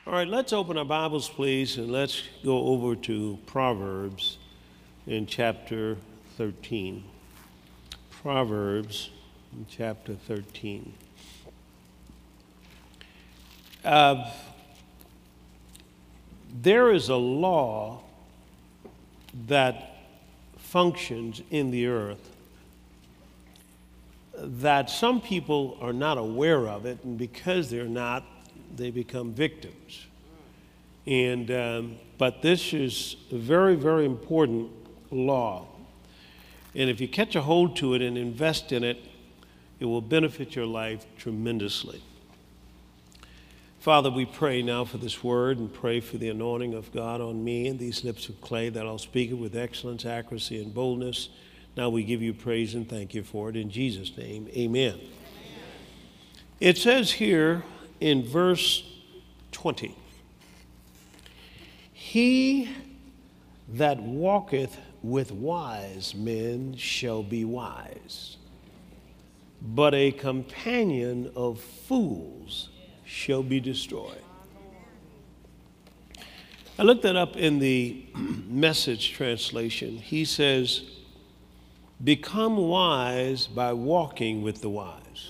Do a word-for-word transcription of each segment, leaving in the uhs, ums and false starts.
All right, let's open our Bibles, please, and let's go over to Proverbs in chapter thirteen. Proverbs in chapter thirteen. Uh, there is a law that functions in the earth that some people are not aware of it, and because they're not, they become victims. And um, but this is a very, very important law. And if you catch a hold to it and invest in it, it will benefit your life tremendously. Father, we pray now for this word and pray for the anointing of God on me and these lips of clay, that I'll speak it with excellence, accuracy, and boldness. Now we give you praise and thank you for it. In Jesus' name, amen. Amen. It says here in verse twenty, he that walketh with wise men shall be wise, but a companion of fools shall be destroyed. I looked that up in the Message translation. He says, become wise by walking with the wise.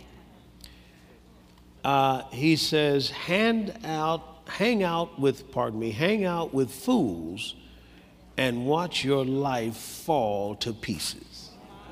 Uh, he says, hand out, hang out with, pardon me, hang out with fools and watch your life fall to pieces.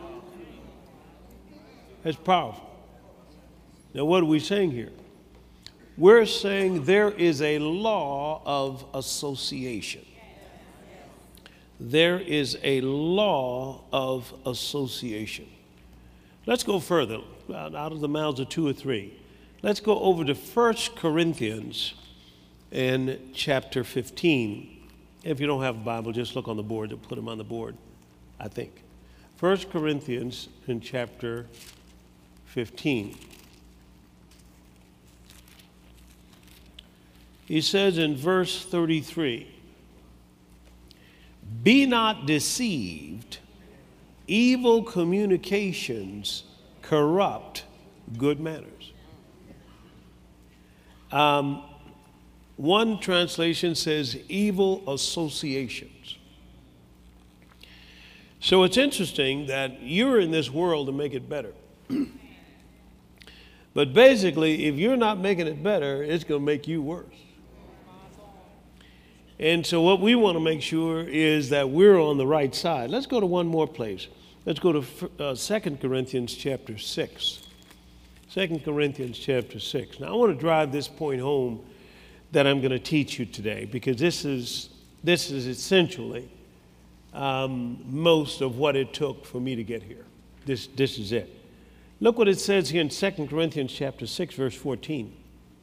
That's powerful. Now, what are we saying here? We're saying there is a law of association. There is a law of association. Let's go further, out of the mouths of two or three. Let's go over to First Corinthians in chapter fifteen. If you don't have a Bible, just look on the board. They'll put them on the board, I think. First Corinthians in chapter fifteen. He says in verse thirty-three, be not deceived, evil communications corrupt good manners. Um, one translation says evil associations. So it's interesting that you're in this world to make it better. But basically, if you're not making it better, it's going to make you worse. And so what we want to make sure is that we're on the right side. Let's go to one more place. Let's go to uh, Second Corinthians chapter six. Second Corinthians chapter six. Now, I want to drive this point home that I'm going to teach you today, because this is, this is essentially um, most of what it took for me to get here. This, this is it. Look what it says here in Second Corinthians chapter six, verse fourteen.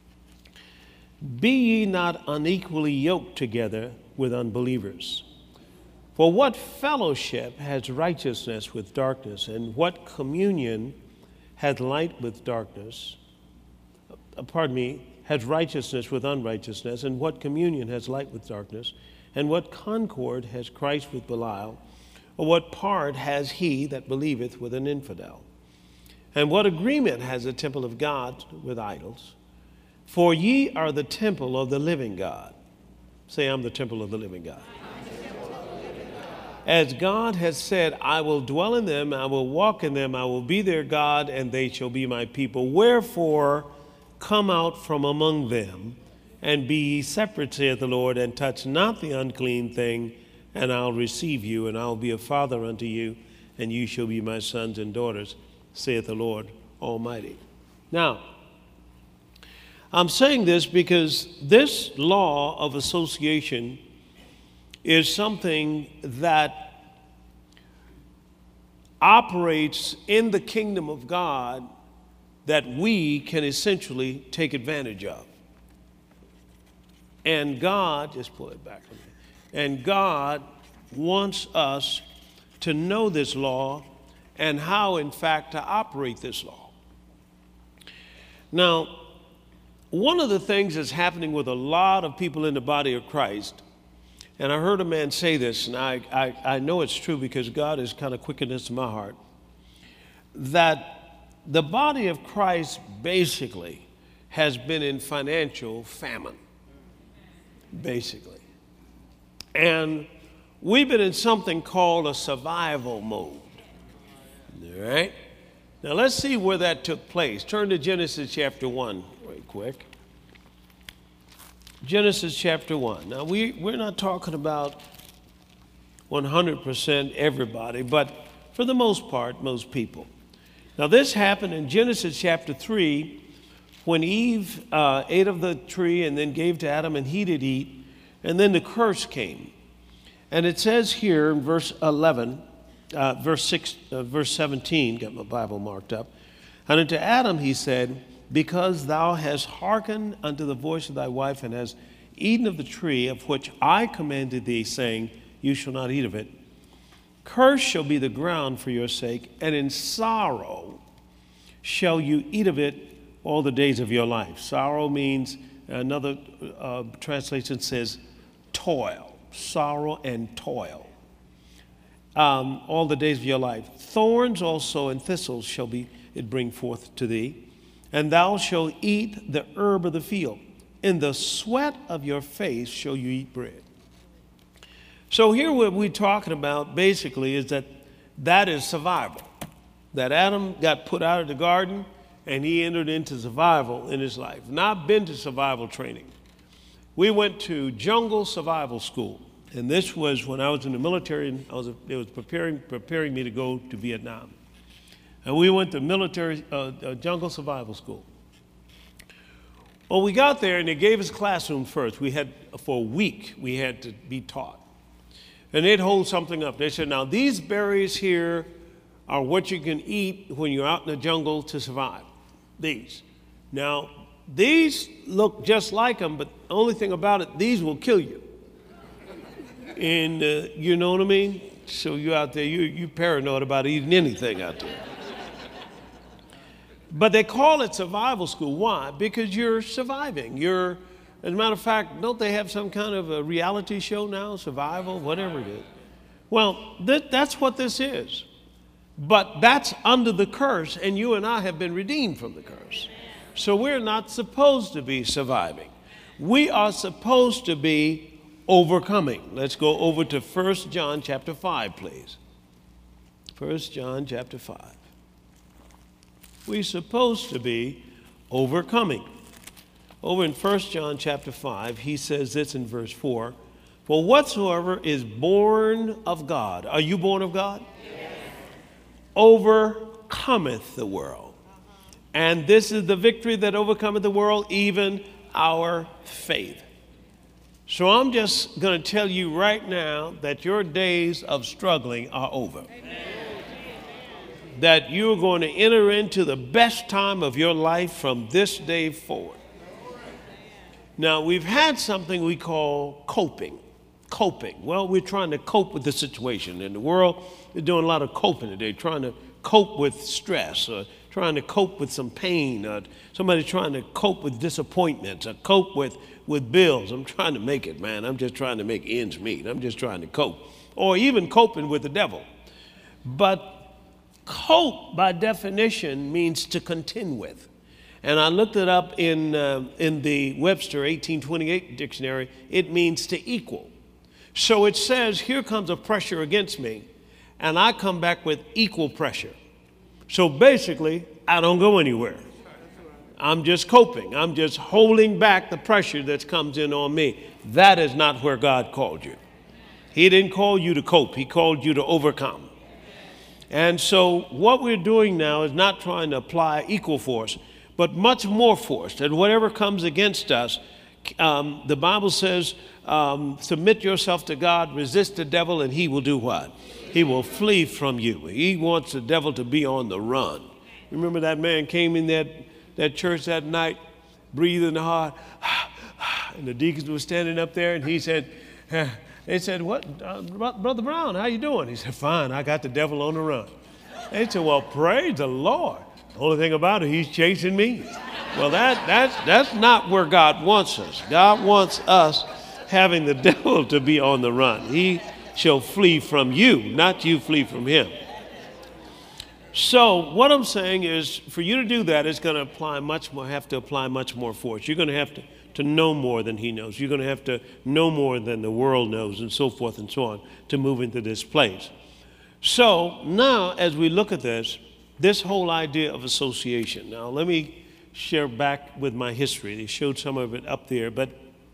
Be ye not unequally yoked together with unbelievers. For what fellowship has righteousness with darkness, and what communion hath light with darkness? Uh, pardon me, has righteousness with unrighteousness, and what communion has light with darkness? And what concord has Christ with Belial? Or what part has he that believeth with an infidel? And what agreement has the temple of God with idols? For ye are the temple of the living God. Say, I'm the temple of the living God. As God has said, I will dwell in them, I will walk in them, I will be their God, and they shall be my people. Wherefore, come out from among them, and be ye separate, saith the Lord, and touch not the unclean thing, and I'll receive you, and I'll be a father unto you, and you shall be my sons and daughters, saith the Lord Almighty. Now, I'm saying this because this law of association is something that operates in the kingdom of God that we can essentially take advantage of. And God, just pull it back from me, and God wants us to know this law and how, in fact, to operate this law. Now, one of the things that's happening with a lot of people in the body of Christ, and I heard a man say this, and I, I, I know it's true because God has kind of quickened this to my heart, that the body of Christ basically has been in financial famine. basically. And we've been in something called a survival mode. All right? Now let's see where that took place. Turn to Genesis chapter one right quick. Genesis chapter one. Now we, we're not talking about one hundred percent everybody, but for the most part, most people. Now this happened in Genesis chapter three when Eve uh, ate of the tree and then gave to Adam and he did eat, and then the curse came. And it says here in verse eleven, uh, verse six, uh, verse seventeen, got my Bible marked up. And unto Adam he said, because thou hast hearkened unto the voice of thy wife and hast eaten of the tree of which I commanded thee, saying, you shall not eat of it. Cursed shall be the ground for your sake, and in sorrow shall you eat of it all the days of your life. Sorrow means, another uh, translation says, toil. Sorrow and toil. Um, all the days of your life. Thorns also and thistles shall be it bring forth to thee, and thou shalt eat the herb of the field. In the sweat of your face shall you eat bread. So here what we're talking about basically is that that is survival. That Adam got put out of the garden and he entered into survival in his life. Now I've been to survival training. We went to jungle survival school. And this was when I was in the military, and I was, it was preparing, preparing me to go to Vietnam. And we went to military uh, uh, jungle survival school. Well, we got there and they gave us classroom first. We had, for a week, we had to be taught. And they'd hold something up. They said, now these berries here are what you can eat when you're out in the jungle to survive. These. Now, these look just like them, but the only thing about it, these will kill you. And uh, you know what I mean? So you out there, you you paranoid about eating anything out there. But they call it survival school. Why? Because you're surviving. You're, as a matter of fact, don't they have some kind of a reality show now? Survival, whatever it is. Well, th- that's what this is. But that's under the curse, and you and I have been redeemed from the curse. So we're not supposed to be surviving. We are supposed to be overcoming. Let's go over to First John chapter five, please. First John chapter five. We're supposed to be overcoming. Over in First John chapter five, he says this in verse four, for whatsoever is born of God. Are you born of God? Yes. Overcometh the world. And this is the victory that overcometh the world, even our faith. So I'm just going to tell you right now that your days of struggling are over. Amen. That you're going to enter into the best time of your life from this day forward. Now, we've had something we call coping. Coping. Well, we're trying to cope with the situation. In the world, they're doing a lot of coping today, trying to cope with stress, or trying to cope with some pain, or somebody trying to cope with disappointments, or cope with, with bills. I'm trying to make it, man. I'm just trying to make ends meet. I'm just trying to cope. Or even coping with the devil. But cope, by definition, means to contend with. And I looked it up in, uh, in the Webster eighteen twenty-eight dictionary. It means to equal. So it says, here comes a pressure against me, and I come back with equal pressure. So basically, I don't go anywhere. I'm just coping. I'm just holding back the pressure that comes in on me. That is not where God called you. He didn't call you to cope. He called you to overcome. And so what we're doing now is not trying to apply equal force, but much more force. That whatever comes against us, um, the Bible says, um, submit yourself to God, resist the devil, and he will do what? He will flee from you. He wants the devil to be on the run. Remember that man came in that, that church that night, breathing hard, and the deacons were standing up there, and he said, they said, what, uh, Brother Brown, how you doing? He said, fine, I got the devil on the run. They said, well, praise the Lord. The only thing about it, he's chasing me. Well, that, that's, that's not where God wants us. God wants us having the devil to be on the run. He shall flee from you, not you flee from him. So what I'm saying is, for you to do that, it's going to apply much more, have to apply much more force. You're going to have to, to know more than he knows. You're going to have to know more than the world knows, and so forth and so on, to move into this place. So now, as we look at this, this whole idea of association. Now, let me share back with my history. They showed some of it up there, but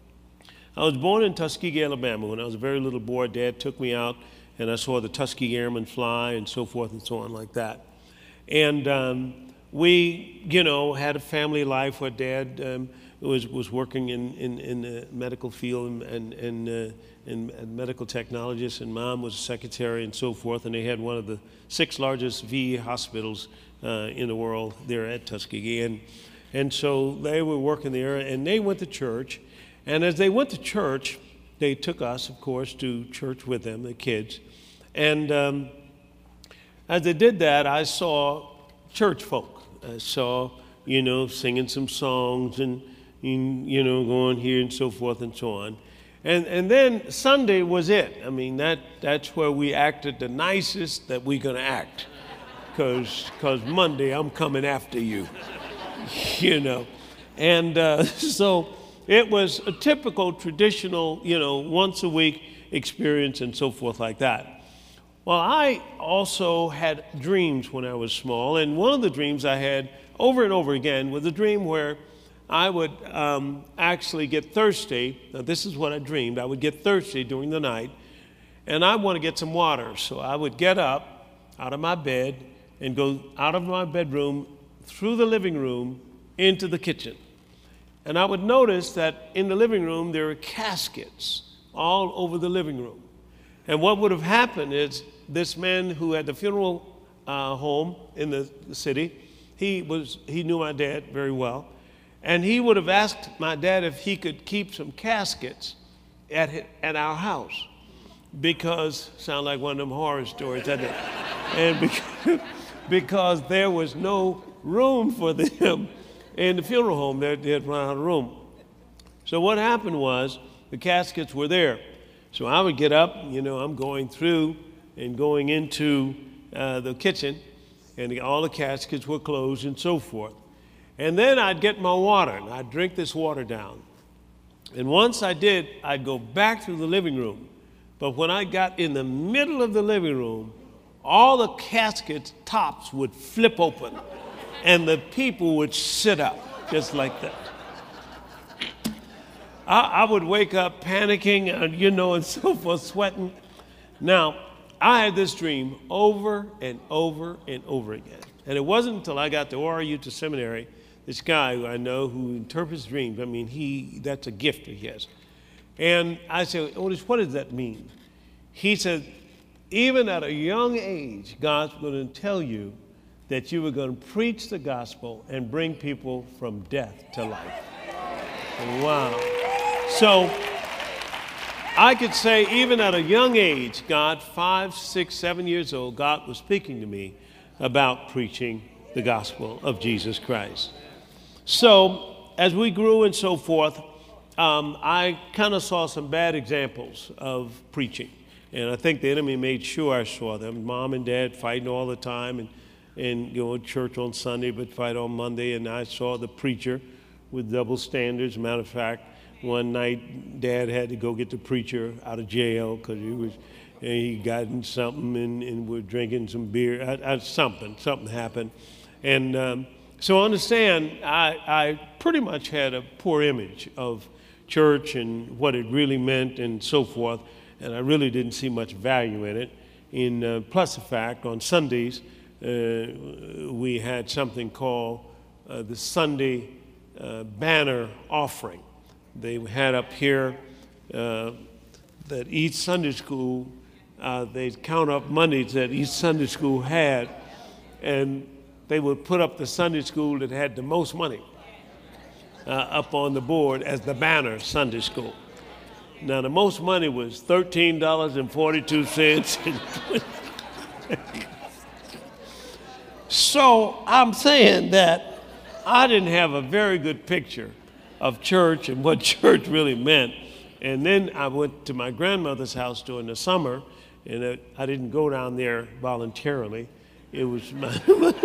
I was born in Tuskegee, Alabama. When I was a very little boy, Dad took me out, and I saw the Tuskegee Airmen fly and so forth and so on like that. And um, we, you know, had a family life where Dad um, was was working in, in, in the medical field and, and, and, uh, and, and medical technologist, and Mom was a secretary and so forth, and they had one of the six largest V A hospitals uh, in the world there at Tuskegee. And, and so they were working there, and they went to church. And as they went to church, they took us, of course, to church with them, the kids. And um, as they did that, I saw church folk. I saw, you know, singing some songs and, you know, going here and so forth and so on. And and then Sunday was it. I mean, that that's where we acted the nicest that we're going to act. Because because Monday, I'm coming after you, you know. And uh, so it was a typical, traditional, you know, once a week experience and so forth like that. Well, I also had dreams when I was small, and one of the dreams I had over and over again was a dream where I would um, actually get thirsty. Now, this is what I dreamed. I would get thirsty during the night, and I want to get some water. So I would get up out of my bed and go out of my bedroom, through the living room, into the kitchen. And I would notice that in the living room, there were caskets all over the living room. And what would have happened is this man who had the funeral uh, home in the, the city, he was he knew my dad very well, and he would have asked my dad if he could keep some caskets at his, at our house, because sound like one of them horror stories, doesn't it? And because, because there was no room for them in the funeral home. They had run out of room. So what happened was the caskets were there. So I would get up, you know, I'm going through and going into uh, the kitchen, and the, all the caskets were closed and so forth. And then I'd get my water, and I'd drink this water down. And once I did, I'd go back to the living room. But when I got in the middle of the living room, all the caskets tops would flip open, and the people would sit up just like that. I, I would wake up panicking, and, you know, and so forth, sweating. Now, I had this dream over and over and over again. And it wasn't until I got to O R Utah Seminary, this guy who I know who interprets dreams, I mean, he that's a gift he has. And I said, Otis, what does that mean? He said, even at a young age, God's going to tell you that you were going to preach the gospel and bring people from death to life. Wow. So I could say even at a young age, God, five, six, seven years old, God was speaking to me about preaching the gospel of Jesus Christ. So as we grew and so forth, um, I kind of saw some bad examples of preaching. And I think the enemy made sure I saw them. Mom and Dad fighting all the time, and, and you know, church on Sunday, but fight on Monday. And I saw the preacher with double standards. Matter of fact, one night, Dad had to go get the preacher out of jail because he was he gotten something and, and we're drinking some beer. I, I, something, something happened. And um, so understand, I, I pretty much had a poor image of church and what it really meant and so forth. And I really didn't see much value in it. In uh, plus the fact, on Sundays, uh, we had something called uh, the Sunday uh, banner offering. They had up here uh, that each Sunday school, uh, they'd count up monies that each Sunday school had, and they would put up the Sunday school that had the most money uh, up on the board as the banner Sunday school. Now, the most money was thirteen dollars and forty-two cents. So I'm saying that I didn't have a very good picture of church and what church really meant. And then I went to my grandmother's house during the summer, and I didn't go down there voluntarily. it was my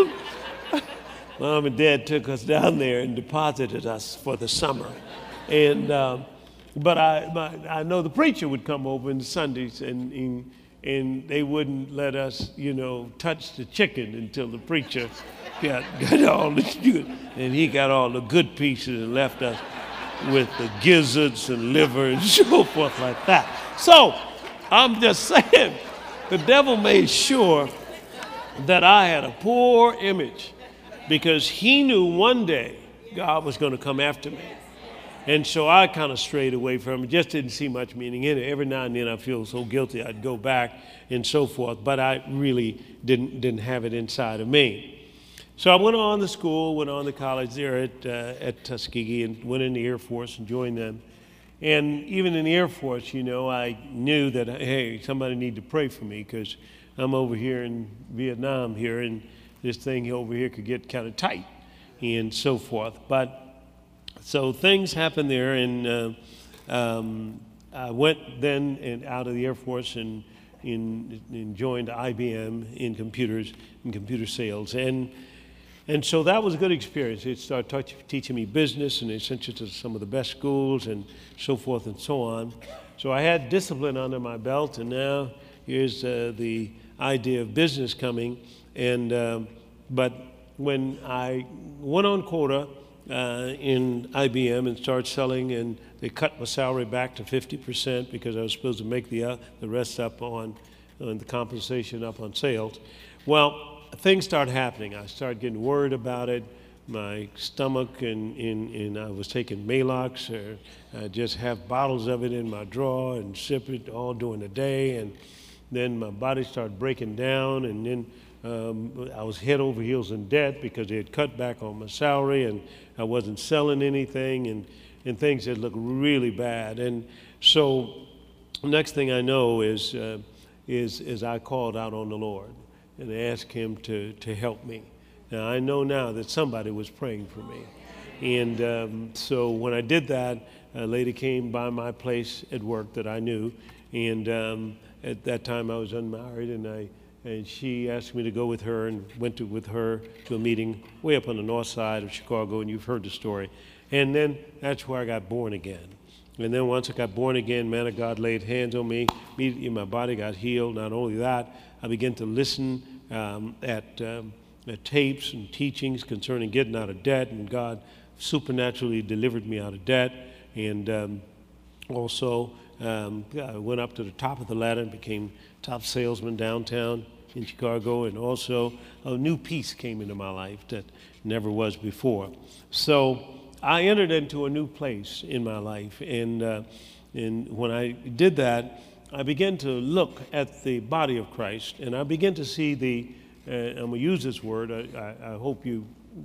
mom and dad took us down there and deposited us for the summer. And um, but I my, I know the preacher would come over on Sundays, and, and and they wouldn't let us, you know, touch the chicken until the preacher got, got all the good, and he got all the good pieces and left us with the gizzards and liver and so forth like that. So I'm just saying, the devil made sure that I had a poor image, because he knew one day God was going to come after me. And so I kind of strayed away from it, just didn't see much meaning in it. Every now and then I feel so guilty I'd go back and so forth, but I really didn't didn't have it inside of me. So I went on to school, went on to college there at, uh, at Tuskegee, and went in the Air Force and joined them. And even in the Air Force, you know, I knew that, hey, somebody need to pray for me, because I'm over here in Vietnam here, and this thing over here could get kind of tight and so forth. But so things happened there, and uh, um, I went then and out of the Air Force and, in, and joined I B M in computers, in computer sales. And and so that was a good experience. It started touch, teaching me business, and they sent you to some of the best schools and so forth and so on. So I had discipline under my belt, and now here's uh, the idea of business coming. And um, but when I went on quota uh, in I B M and started selling, and they cut my salary back to fifty percent because I was supposed to make the uh, the rest up on, on the compensation up on sales. Well, things started happening. I started getting worried about it. My stomach, and, and, and I was taking Maalox, or I just have bottles of it in my drawer and sip it all during the day. And then my body started breaking down, and then um, I was head over heels in debt because they had cut back on my salary, and I wasn't selling anything, and, and things had looked really bad. And so next thing I know is, uh, is, is I called out on the Lord and asked him to, to help me. Now, I know now that somebody was praying for me. And um, so when I did that, a lady came by my place at work that I knew, and um, at that time I was unmarried, and I and she asked me to go with her, and went to, with her to a meeting way up on the north side of Chicago, and you've heard the story. And then that's where I got born again. And then once I got born again, man of God laid hands on me, immediately my body got healed. Not only that, I began to listen um, at, um, at tapes and teachings concerning getting out of debt, and God supernaturally delivered me out of debt. And um, also um, I went up to the top of the ladder and became top salesman downtown in Chicago, and also a new peace came into my life that never was before. So I entered into a new place in my life, and, uh, and when I did that, I began to look at the body of Christ, and I began to see the, uh, I'm going to use this word, I, I, I hope you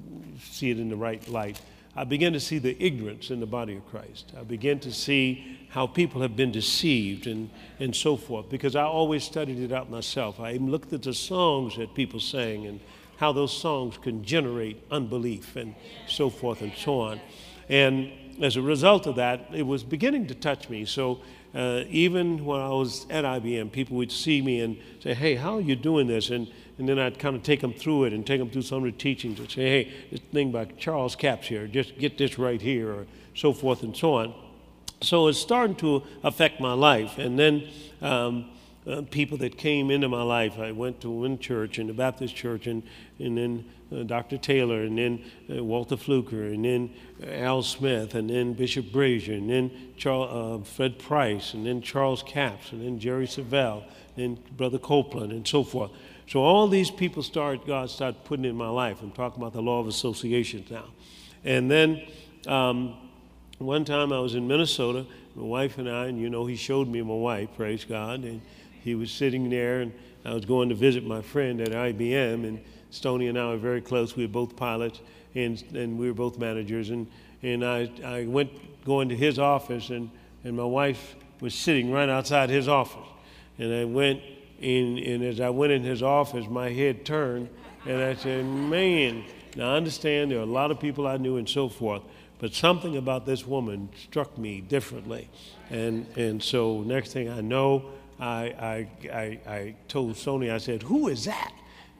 see it in the right light. I began to see the ignorance in the body of Christ. I began to see how people have been deceived, and, and so forth, because I always studied it out myself. I even looked at the songs that people sang, and how those songs can generate unbelief, and so forth and so on. And as a result of that, it was beginning to touch me. So uh, even when I was at I B M, people would see me and say, hey, how are you doing this? And, and then I'd kind of take them through it and take them through some of the teachings and say, hey, this thing by Charles Capps here, just get this right here, or so forth and so on. So it's starting to affect my life. And then um, uh, people that came into my life, I went to one church, in the Baptist church, and, and then uh, Doctor Taylor, and then uh, Walter Fluker, and then uh, Al Smith, and then Bishop Brazier, and then Charles, uh, Fred Price, and then Charles Capps, and then Jerry Savelle, and Brother Copeland, and so forth. So all these people started, God started putting in my life. I'm talking about the law of associations now. And then um, one time I was in Minnesota, my wife and I, and you know, he showed me my wife, praise God, and he was sitting there, and I was going to visit my friend at I B M, and Stoney and I were very close. We were both pilots, and, and we were both managers, and, and I, I went going to his office, and, and my wife was sitting right outside his office. And I went in, and as I went in his office, my head turned, and I said, man, now I understand there are a lot of people I knew and so forth, but something about this woman struck me differently. And, and so next thing I know, I, I, I, I told Sony, I said, who is that?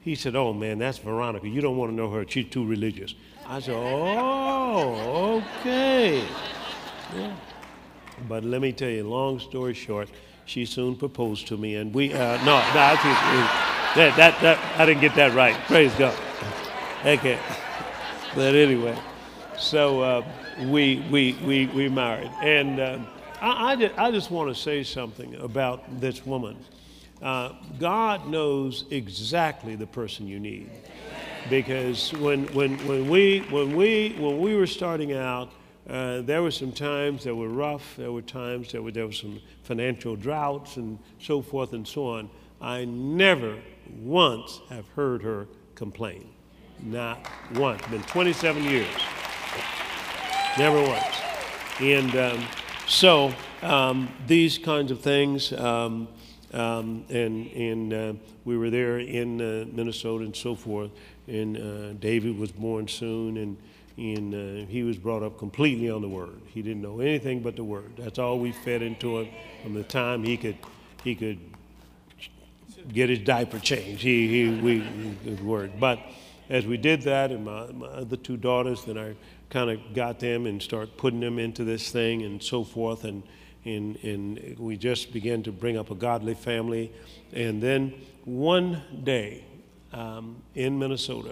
He said, oh, man, that's Veronica. You don't want to know her. She's too religious. I said, oh, okay. Yeah. But let me tell you, long story short, she soon proposed to me, and we, uh, no, no, actually, that, that, that, I didn't get that right. Praise God. Okay. But anyway, so uh, we, we, we, we married. And uh, I, I, just, I just want to say something about this woman. Uh, God knows exactly the person you need. Because when, when, when, we, when, we, when we were starting out, uh, there were some times that were rough. There were times that were, there were some financial droughts and so forth and so on. I never once have heard her complain. Not once. Been twenty-seven years. Never once. And um, so um, these kinds of things, um, um, and, and uh, we were there in uh, Minnesota and so forth. And uh, David was born soon, and, and uh, he was brought up completely on the Word. He didn't know anything but the Word. That's all we fed into him from the time he could he could get his diaper changed. He, he we his Word. But as we did that, and my, my other two daughters, then I kind of got them and start putting them into this thing and so forth, and and and we just began to bring up a godly family. And then one day um, in Minnesota,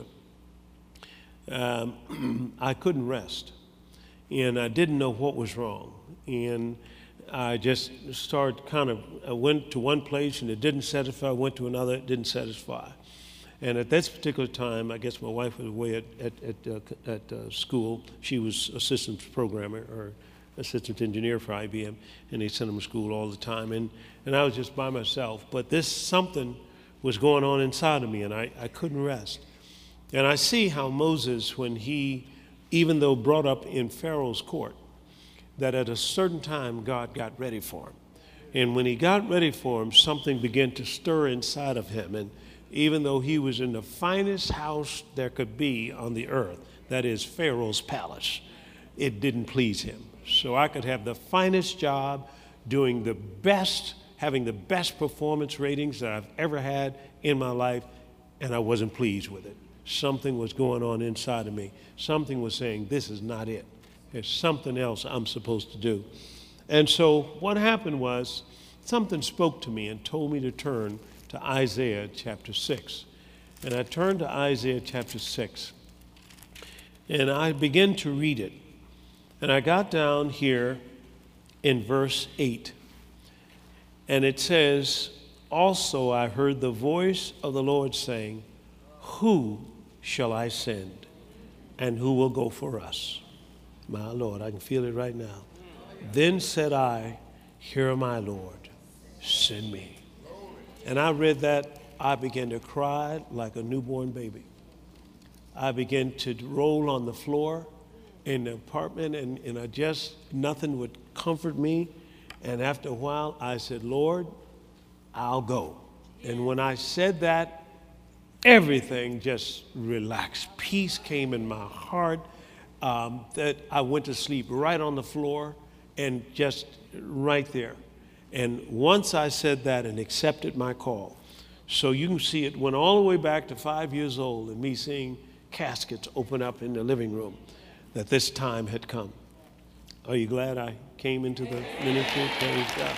um, I couldn't rest, and I didn't know what was wrong, and I just started kind of, I went to one place and it didn't satisfy, I went to another, it didn't satisfy. And at this particular time, I guess my wife was away at, at, at, uh, at uh, school. She was assistant programmer or assistant engineer for I B M, and they sent them to school all the time. And, and I was just by myself. But this something was going on inside of me, and I, I couldn't rest. And I see how Moses, when he, even though brought up in Pharaoh's court, that at a certain time God got ready for him. And when he got ready for him, something began to stir inside of him. And even though he was in the finest house there could be on the earth, that is Pharaoh's palace, it didn't please him. So I could have the finest job, doing the best, having the best performance ratings that I've ever had in my life, and I wasn't pleased with it. Something was going on inside of me. Something was saying, this is not it. There's something else I'm supposed to do. And so what happened was, something spoke to me and told me to turn to Isaiah chapter six. And I turned to Isaiah chapter six, and I began to read it. And I got down here in verse eight, and it says, also I heard the voice of the Lord saying, who shall I send, and who will go for us? My Lord, I can feel it right now. Then said I, here am I, Lord, send me. And I read that, I began to cry like a newborn baby. I began to roll on the floor in the apartment, and, and I just, nothing would comfort me. And after a while, I said, Lord, I'll go. And when I said that, everything just relaxed. Peace came in my heart. Um, that I went to sleep right on the floor and just right there. And once I said that and accepted my call, so you can see it went all the way back to five years old and me seeing caskets open up in the living room, that this time had come. Are you glad I came into the ministry? Praise God.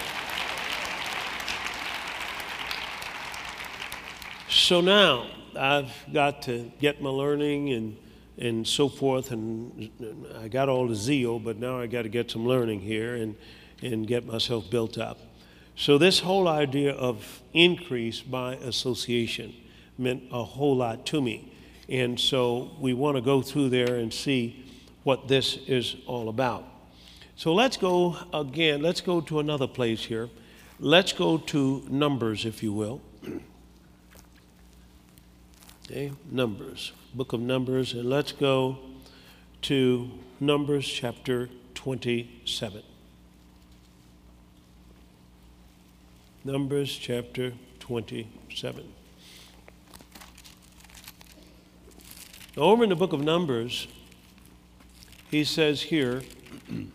So now I've got to get my learning and and so forth, and I got all the zeal, but now I got to get some learning here and, and get myself built up. So this whole idea of increase by association meant a whole lot to me. And so we want to go through there and see what this is all about. So let's go again, let's go to another place here. Let's go to Numbers, if you will. Okay, Numbers, book of Numbers, and let's go to Numbers chapter twenty-seven. Numbers chapter twenty-seven. Now, over in the book of Numbers, he says here, and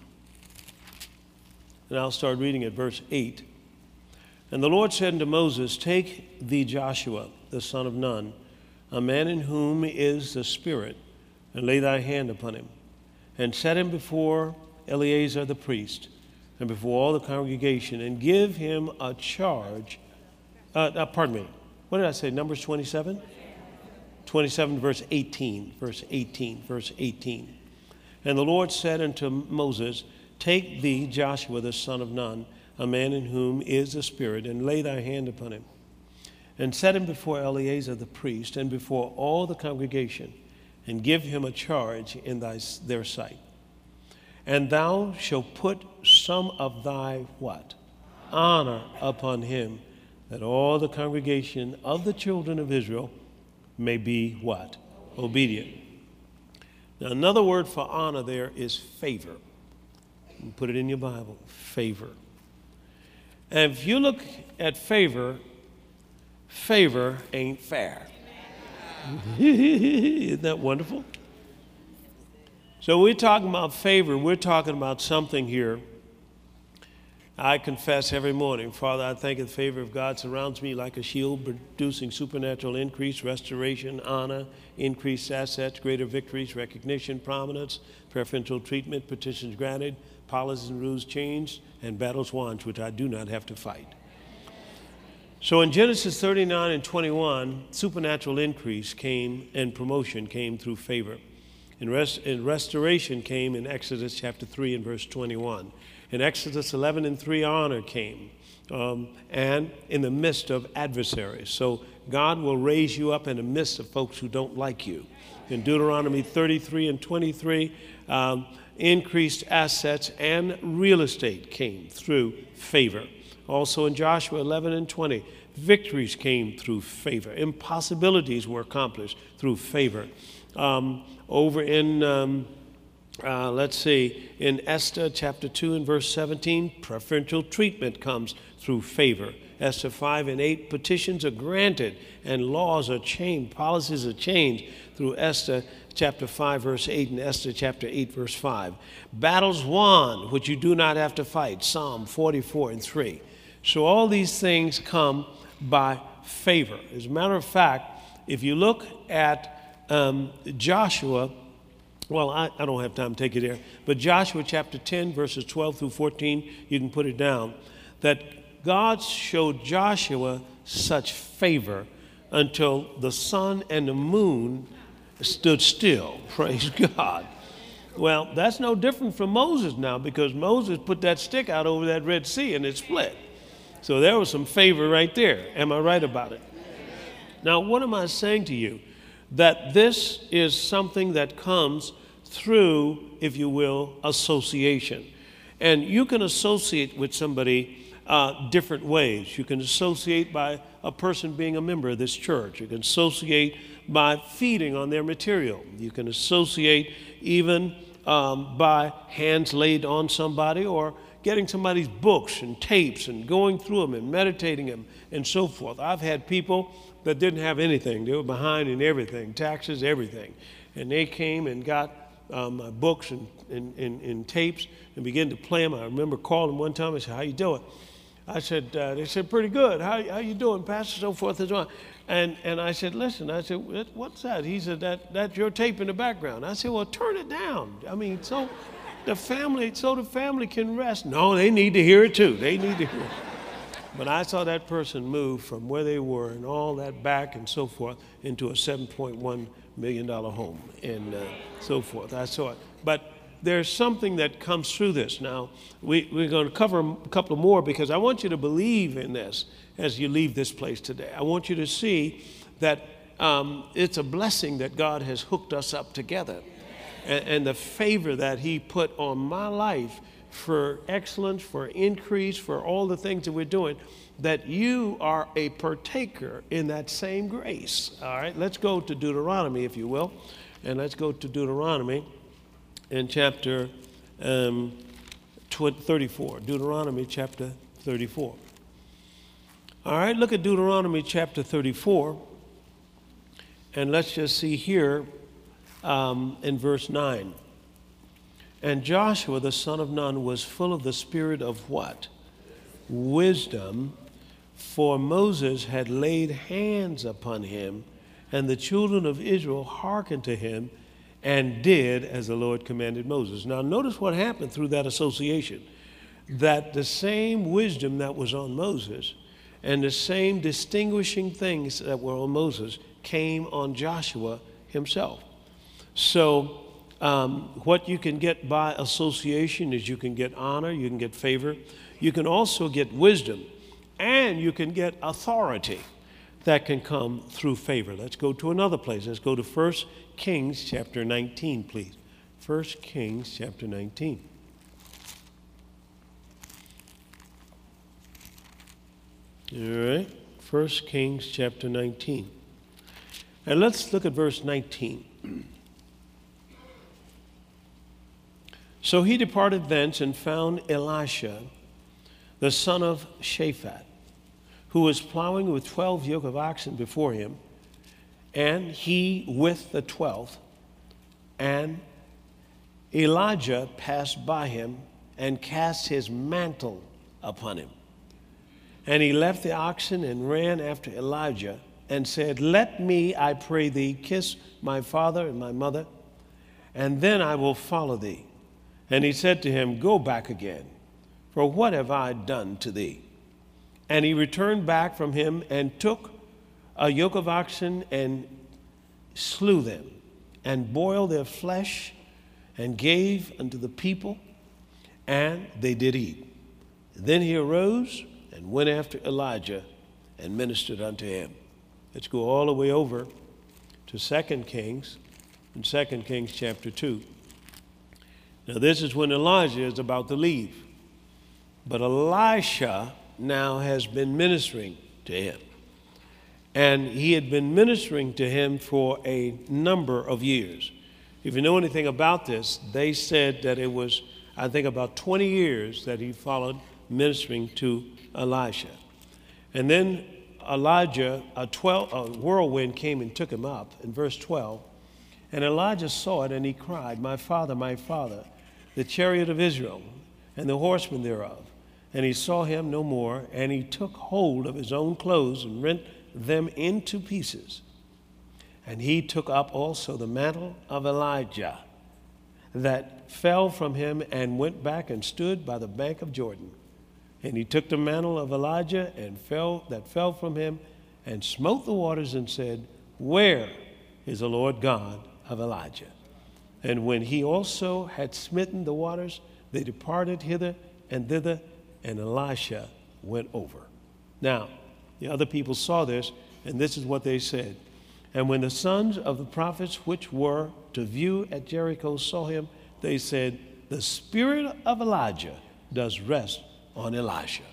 I'll start reading at verse eight. And the Lord said unto Moses, take thee Joshua, the son of Nun, a man in whom is the Spirit, and lay thy hand upon him, and set him before Eleazar the priest, and before all the congregation, and give him a charge. Uh, uh, pardon me. What did I say? Numbers twenty-seven? twenty-seven, verse eighteen. Verse eighteen. Verse eighteen. And the Lord said unto Moses, take thee Joshua the son of Nun, a man in whom is the Spirit, and lay thy hand upon him, and set him before Eleazar the priest, and before all the congregation, and give him a charge in thy, their sight. And thou shalt put some of thy what? Honor upon him, that all the congregation of the children of Israel may be what? Obedient. Now, another word for honor there is favor. You put it in your Bible, favor. And if you look at favor, favor ain't fair. Isn't that wonderful? So we're talking about favor. We're talking about something here. I confess every morning, Father, I thank you the favor of God surrounds me like a shield, producing supernatural increase, restoration, honor, increased assets, greater victories, recognition, prominence, preferential treatment, petitions granted, policies and rules changed, and battles won, which I do not have to fight. So in Genesis thirty-nine and twenty-one, supernatural increase came and promotion came through favor. And, rest, and restoration came in Exodus chapter three and verse twenty-one. In Exodus eleven and three, honor came, um, and in the midst of adversaries. So God will raise you up in the midst of folks who don't like you. In Deuteronomy thirty-three and twenty-three, um, increased assets and real estate came through favor. Also in Joshua eleven and twenty, victories came through favor. Impossibilities were accomplished through favor. Um, over in, um, uh, let's see, in Esther chapter two and verse seventeen, preferential treatment comes through favor. Esther five and eight, petitions are granted and laws are changed, policies are changed through Esther chapter five verse eight and Esther chapter eight verse five. Battles won, which you do not have to fight, Psalm forty-four and three. So all these things come by favor. As a matter of fact, if you look at um, Joshua, well, I, I don't have time to take you there, but Joshua chapter ten, verses twelve through fourteen, you can put it down, that God showed Joshua such favor until the sun and the moon stood still. Praise God. Well, that's no different from Moses now, because Moses put that stick out over that Red Sea and it split. So there was some favor right there. Am I right about it? Now, what am I saying to you? That this is something that comes through, if you will, association. And you can associate with somebody uh, different ways. You can associate by a person being a member of this church. You can associate by feeding on their material. You can associate even um, by hands laid on somebody, or getting somebody's books and tapes and going through them and meditating them and so forth. I've had people that didn't have anything. They were behind in everything, taxes, everything. And they came and got um, my books and, and, and, and tapes and began to play them. I remember calling them one time. I said, how you doing? I said, uh, they said, pretty good. How, how you doing, Pastor? So forth and so on. And, and I said, listen, I said, what's that? He said, that, that's your tape in the background. I said, well, turn it down. I mean, so the family, so the family can rest. No, they need to hear it too. They need to hear it. But I saw that person move from where they were and all that back and so forth into a seven point one million dollars home and uh, so forth. I saw it. But there's something that comes through this. Now, we, we're going to cover a couple more, because I want you to believe in this as you leave this place today. I want you to see that um, it's a blessing that God has hooked us up together. And, and the favor that he put on my life for excellence, for increase, for all the things that we're doing, that you are a partaker in that same grace. All right, let's go to Deuteronomy, if you will. And let's go to Deuteronomy in chapter um, thirty-four. Deuteronomy chapter thirty-four. All right, look at Deuteronomy chapter thirty-four. And let's just see here um, in verse nine. And Joshua the son of Nun was full of the spirit of what? Wisdom, for Moses had laid hands upon him, And the children of Israel hearkened to him and did as the Lord commanded Moses. Now notice what happened through that association, that the same wisdom that was on Moses and the same distinguishing things that were on Moses came on Joshua himself. So um, what you can get by association is you can get honor, you can get favor, you can also get wisdom, and you can get authority that can come through favor. Let's go to another place. Let's go to First Kings chapter nineteen, please. First Kings chapter nineteen. All right, First Kings chapter nineteen. And let's look at verse nineteen. So he departed thence and found Elisha, the son of Shaphat, who was plowing with twelve yoke of oxen before him, and he with the twelfth. And Elijah passed by him and cast his mantle upon him. And he left the oxen and ran after Elijah and said, Let me, I pray thee, kiss my father and my mother, and then I will follow thee. And he said to him, Go back again, for what have I done to thee? And he returned back from him and took a yoke of oxen and slew them, and boiled their flesh, and gave unto the people, and they did eat. Then he arose and went after Elijah and ministered unto him. Let's go all the way over to Second Kings, in Second Kings chapter two. Now this is when Elijah is about to leave. But Elisha now has been ministering to him. And he had been ministering to him for a number of years. If you know anything about this, they said that it was, I think, about twenty years that he followed ministering to Elisha. And then Elijah, a, twelve, a whirlwind came and took him up, in verse twelve. And Elijah saw it, and he cried, My father, my father, the chariot of Israel, and the horsemen thereof. And he saw him no more, and he took hold of his own clothes and rent them into pieces. And he took up also the mantle of Elijah that fell from him, and went back and stood by the bank of Jordan. And he took the mantle of Elijah and fell that fell from him, and smote the waters, and said, Where is the Lord God of Elijah? And when he also had smitten the waters, they departed hither and thither, and Elisha went over. Now, the other people saw this, and this is what they said. And when the sons of the prophets which were to view at Jericho saw him, they said, The spirit of Elijah does rest on Elisha.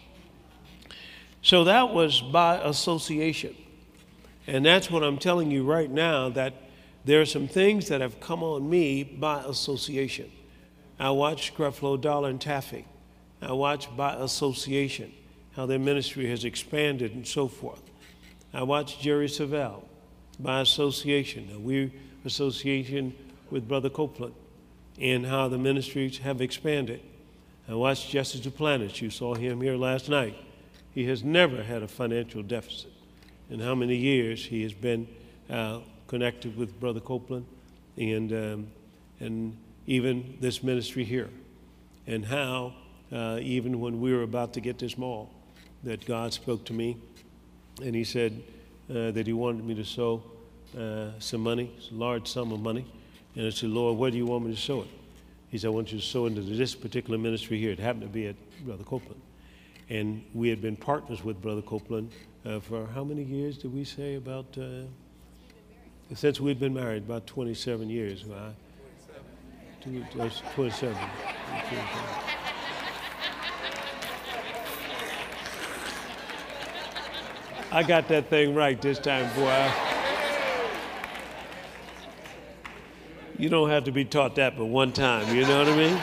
So that was by association. And that's what I'm telling you right now, that there are some things that have come on me by association. I watched Creflo Dollar and Taffy. I watched by association how their ministry has expanded and so forth. I watched Jerry Savelle by association. Now, we association with Brother Copeland and how the ministries have expanded. I watched Jesse Duplantis. You saw him here last night. He has never had a financial deficit. In how many years he has been uh, connected with Brother Copeland and, um, and even this ministry here. And how, uh, even when we were about to get this mall, that God spoke to me and he said uh, that he wanted me to sow uh, some money, a large sum of money. And I said, Lord, where do you want me to sow it? He said, I want you to sow into this particular ministry here. It happened to be at Brother Copeland. And we had been partners with Brother Copeland uh, for how many years did we say? About, uh, since we've been married, about twenty-seven years. Right? twenty-seven. twenty-seven. I got that thing right this time, boy. You don't have to be taught that but one time, you know what I mean?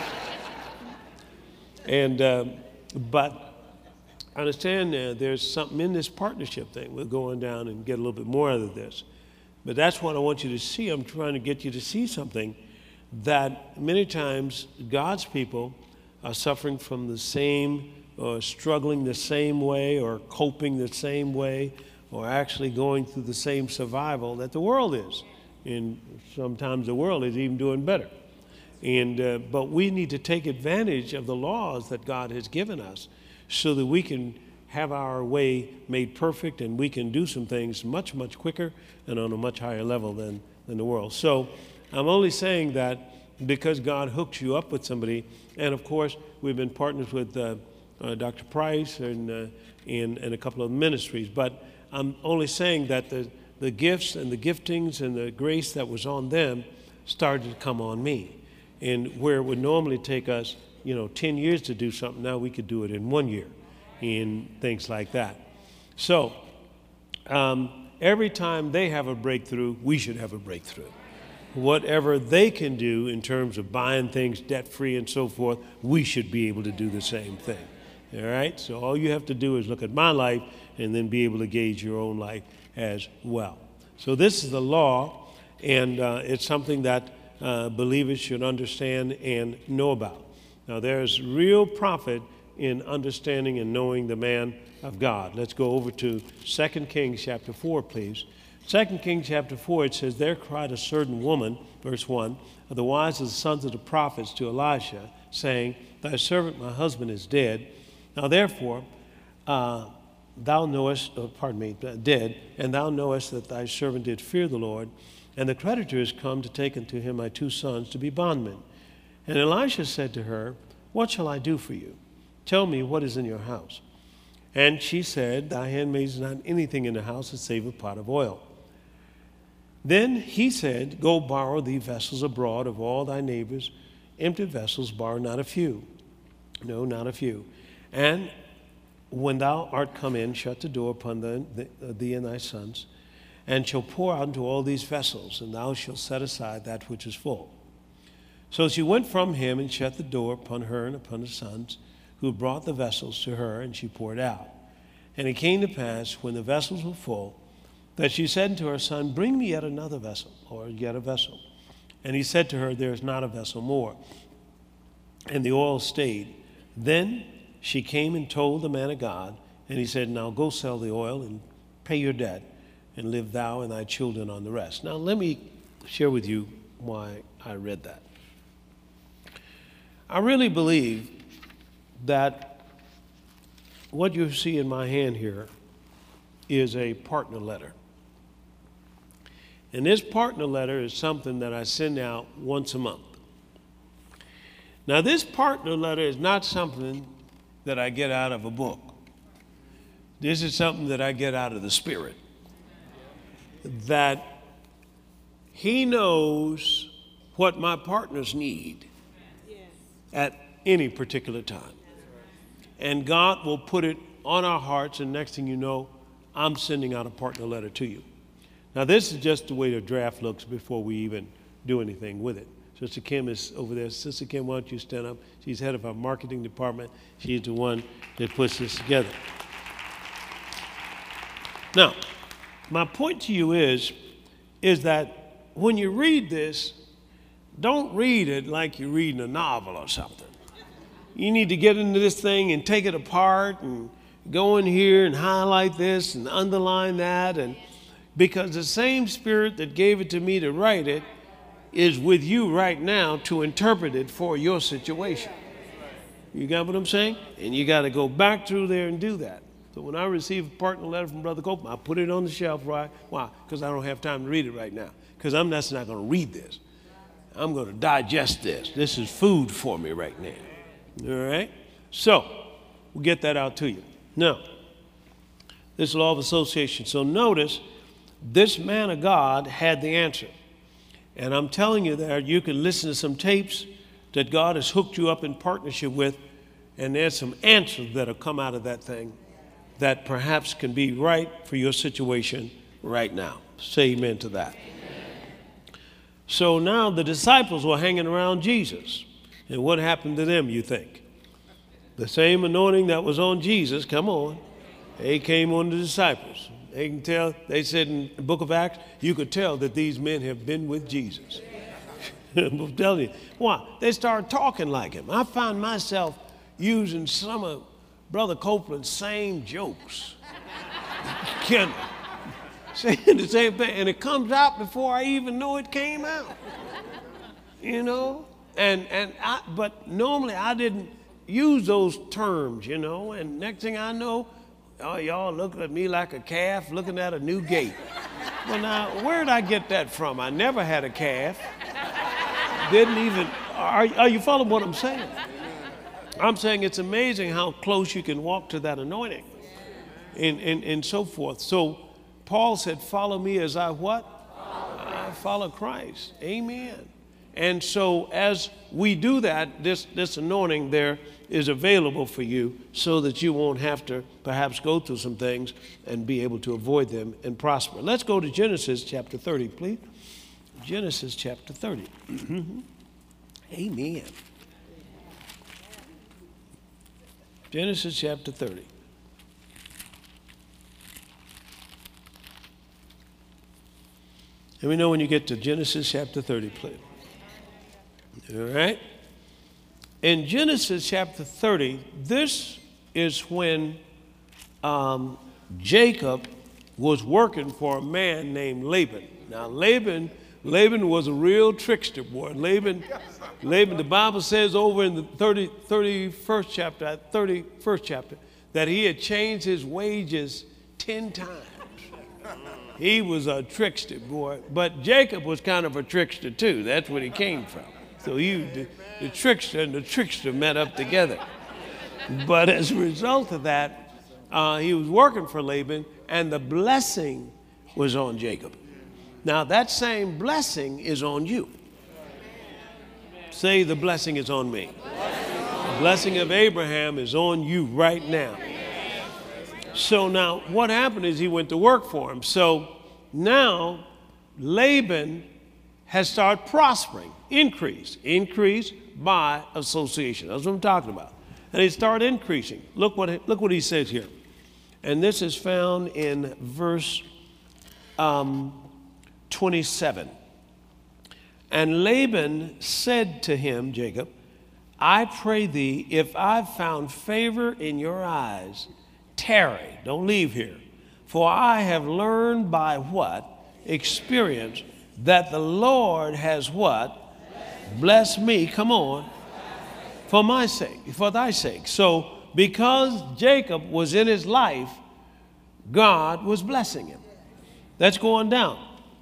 And, um, but I understand uh, there's something in this partnership thing. We're going down and get a little bit more out of this. But that's what I want you to see. I'm trying to get you to see something, that many times God's people are suffering from the same, or struggling the same way, or coping the same way, are actually going through the same survival that the world is. And sometimes the world is even doing better. And, uh, but we need to take advantage of the laws that God has given us so that we can have our way made perfect and we can do some things much, much quicker and on a much higher level than, than the world. So I'm only saying that because God hooks you up with somebody, and of course, we've been partners with uh, uh, Doctor Price and, uh, and, and a couple of ministries, but I'm only saying that the, the gifts and the giftings and the grace that was on them started to come on me. And where it would normally take us, you know, ten years to do something, now we could do it in one year and things like that. So um, every time they have a breakthrough, we should have a breakthrough. Whatever they can do in terms of buying things debt-free and so forth, we should be able to do the same thing. All right? So all you have to do is look at my life and then be able to gauge your own life as well. So this is the law, and uh, it's something that uh, believers should understand and know about. Now, there's real profit in understanding and knowing the man of God. Let's go over to Second Kings chapter four, please. Second Kings chapter four, it says, there cried a certain woman, verse one, of the wives of the sons of the prophets to Elisha, saying, thy servant, my husband, is dead. Now therefore, uh, thou knowest, oh, pardon me, dead, and thou knowest that thy servant did fear the Lord, and the creditor is come to take unto him my two sons to be bondmen. And Elisha said to her, what shall I do for you? Tell me what is in your house. And she said, thy handmaid is not anything in the house save a pot of oil. Then he said, go borrow thee vessels abroad of all thy neighbors, empty vessels, borrow not a few. No, not a few. And when thou art come in, shut the door upon the, the, uh, thee and thy sons, and shall pour out into all these vessels, and thou shalt set aside that which is full. So she went from him and shut the door upon her and upon the sons, who brought the vessels to her, and she poured out. And it came to pass, when the vessels were full, that she said unto her son, bring me yet another vessel, or yet a vessel. And he said to her, there is not a vessel more. And the oil stayed. Then she came and told the man of God, and he said, now go sell the oil and pay your debt, and live thou and thy children on the rest. Now let me share with you why I read that. I really believe that what you see in my hand here is a partner letter. And this partner letter is something that I send out once a month. Now, this partner letter is not something that I get out of a book. This is something that I get out of the Spirit. That He knows what my partners need at any particular time. And God will put it on our hearts, and next thing you know, I'm sending out a partner letter to you. Now, this is just the way the draft looks before we even do anything with it. Sister Kim is over there. Sister Kim, why don't you stand up? She's head of our marketing department. She's the one that puts this together. Now, my point to you is, is that when you read this, don't read it like you're reading a novel or something. You need to get into this thing and take it apart and go in here and highlight this and underline that, and because the same Spirit that gave it to me to write it is with you right now to interpret it for your situation. You got what I'm saying? And you got to go back through there and do that. So when I receive a partner letter from Brother Copeland, I put it on the shelf, right? Why? Because I don't have time to read it right now. Because I'm just not going to read this. I'm going to digest this. This is food for me right now. All right? So we'll get that out to you. Now, this law of association. So notice, this man of God had the answer. And I'm telling you that you can listen to some tapes that God has hooked you up in partnership with, and there's some answers that have come out of that thing that perhaps can be right for your situation right now. Say amen to that. Amen. So now the disciples were hanging around Jesus. And what happened to them, you think? The same anointing that was on Jesus, come on, they came on the disciples. They can tell, they said in the book of Acts, you could tell that these men have been with Jesus. I'm telling you. Why? They started talking like him. I find myself using some of Brother Copeland's same jokes. saying the same thing, and it comes out before I even know it came out. You know, and and I, but normally I didn't use those terms, you know, and next thing I know, oh, y'all looking at me like a calf looking at a new gate. Well, now, where did I get that from? I never had a calf. Didn't even, are, are you following what I'm saying? I'm saying it's amazing how close you can walk to that anointing and, and, and so forth. So Paul said, follow me as I what? I follow Christ. Amen. And so as we do that, this, this anointing there is available for you so that you won't have to perhaps go through some things and be able to avoid them and prosper. Let's go to Genesis chapter thirty, please. Genesis chapter thirty. Amen. Genesis chapter thirty. Let me know when you get to Genesis chapter thirty, please. All right. In Genesis chapter thirty, this is when um, Jacob was working for a man named Laban. Now, Laban, Laban was a real trickster boy. Laban, Laban, the Bible says over in the thirty, thirty-first chapter, thirty-first chapter, that he had changed his wages ten times. He was a trickster boy, but Jacob was kind of a trickster too. That's where he came from. So he, the, the trickster and the trickster met up together. But as a result of that, uh, he was working for Laban, and the blessing was on Jacob. Now, that same blessing is on you. Say, the blessing is on me. The blessing of Abraham is on you right now. So now what happened is he went to work for him. So now Laban has started prospering, increase, increase by association. That's what I'm talking about. And he started increasing. Look what, look what he says here. And this is found in verse um, twenty-seven. And Laban said to him, Jacob, I pray thee, if I've found favor in your eyes, tarry, don't leave here. For I have learned by what? Experience, that the Lord has what? Blessed me, come on, for my sake, for thy sake. So because Jacob was in his life, God was blessing him. That's going down.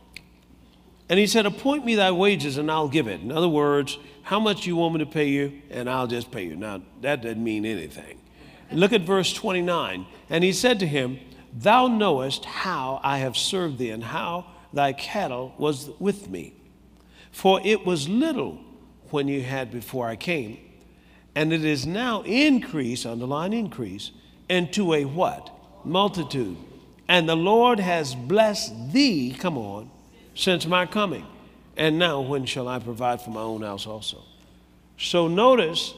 And he said, appoint me thy wages and I'll give it. In other words, how much you want me to pay you, and I'll just pay you. Now, that doesn't mean anything. And look at verse twenty-nine. And he said to him, thou knowest how I have served thee, and how thy cattle was with me. For it was little when you had before I came, and it is now increase, underline increase, into a what? Multitude. And the Lord has blessed thee, come on, since my coming. And now when shall I provide for my own house also? So notice,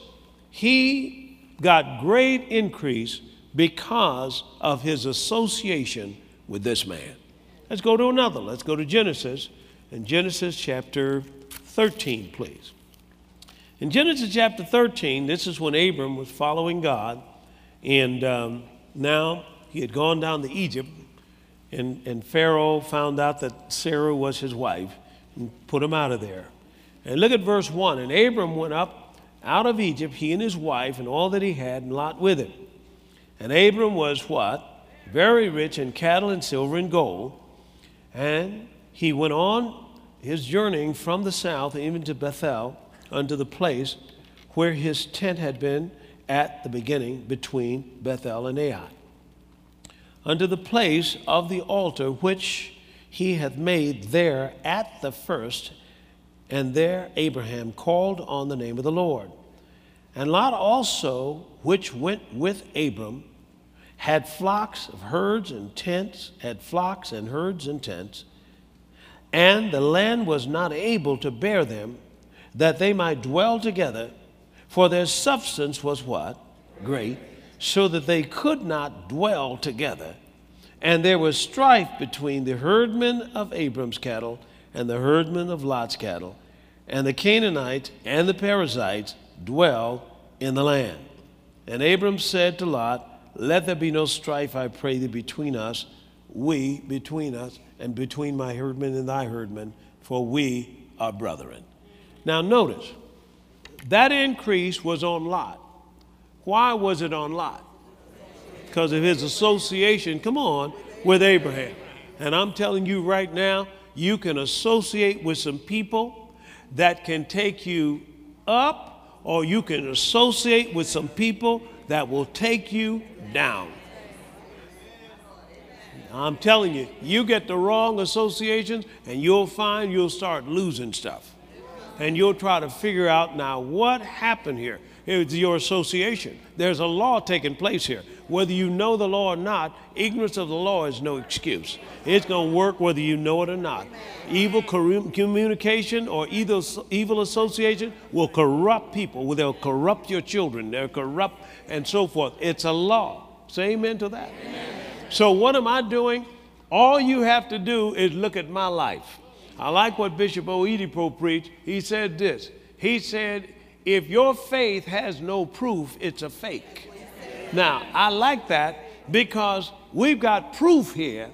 he got great increase because of his association with this man. Let's go to another. Let's go to Genesis. In Genesis chapter thirteen, please. In Genesis chapter thirteen, this is when Abram was following God. And um, now he had gone down to Egypt. And, and Pharaoh found out that Sarah was his wife and put him out of there. And look at verse one. And Abram went up out of Egypt, he and his wife, and all that he had, and Lot with him. And Abram was what? Very rich in cattle and silver and gold. And he went on his journeying from the south even to Bethel, unto the place where his tent had been at the beginning between Bethel and Ai, unto the place of the altar which he hath made there at the first. And there Abraham called on the name of the Lord. And Lot also, which went with Abram, had flocks of herds and tents, had flocks and herds and tents, and the land was not able to bear them, that they might dwell together, for their substance was what? Great, so that they could not dwell together. And there was strife between the herdmen of Abram's cattle and the herdmen of Lot's cattle. And the Canaanites and the Perizzites dwell in the land. And Abram said to Lot, let there be no strife, I pray thee, between us. we between us and between my herdmen and thy herdmen, for we are brethren. Now notice, that increase was on Lot. Why was it on Lot? Because of his association, come on, with Abraham. And I'm telling you right now, you can associate with some people that can take you up, or you can associate with some people that will take you down. I'm telling you, you get the wrong associations and you'll find you'll start losing stuff. And you'll try to figure out now what happened here. It's your association. There's a law taking place here. Whether you know the law or not, ignorance of the law is no excuse. It's going to work whether you know it or not. Evil communication or either evil association will corrupt people. They'll corrupt your children. They'll corrupt and so forth. It's a law. Say amen to that. Amen. So what am I doing? All you have to do is look at my life. I like what Bishop Oedipo preached. He said this. He said, if your faith has no proof, it's a fake. Now, I like that because we've got proof here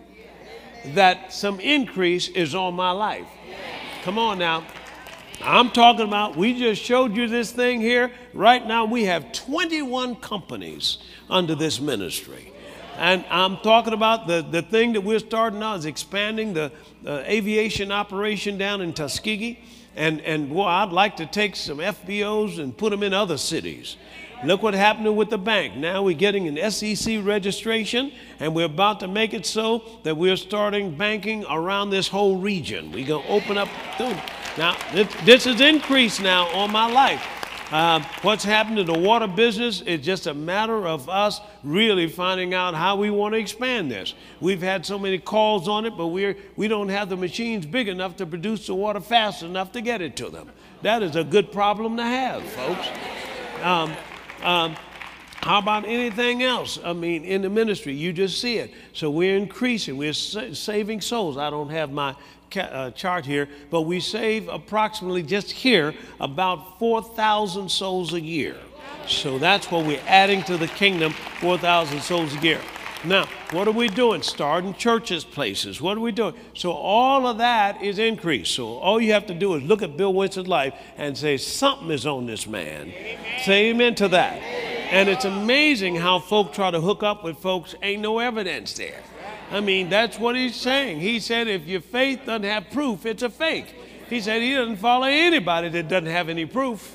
that some increase is on my life. Come on now. I'm talking about, we just showed you this thing here. Right now, we have twenty-one companies under this ministry. And I'm talking about the, the thing that we're starting now is expanding the uh, aviation operation down in Tuskegee. And, and well, I'd like to take some F B Os and put them in other cities. Look what happened with the bank. Now we're getting an S E C registration, and we're about to make it so that we're starting banking around this whole region. We're going to open up. Now, this is increased now on my life. Uh, what's happened to the water business is just a matter of us really finding out how we want to expand this. We've had so many calls on it, but we're, we don't have the machines big enough to produce the water fast enough to get it to them. That is a good problem to have, folks. Um, um, how about anything else? I mean, in the ministry, you just see it. So we're increasing. We're sa- saving souls. I don't have my Uh, chart here, but we save approximately just here about four thousand souls a year. So that's what we're adding to the kingdom, four thousand souls a year. Now, what are we doing? Starting churches, places. What are we doing? So all of that is increased. So all you have to do is look at Bill Winston's life and say, something is on this man. Amen. Say amen to that. Amen. And it's amazing how folk try to hook up with folks. Ain't no evidence there. I mean, that's what he's saying. He said if your faith doesn't have proof, it's a fake. He said he doesn't follow anybody that doesn't have any proof.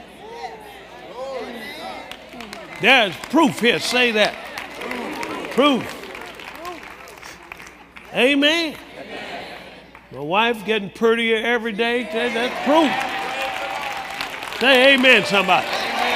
There's proof here. Say that. Proof. Amen. My wife getting prettier every day. That's proof. Say amen, somebody.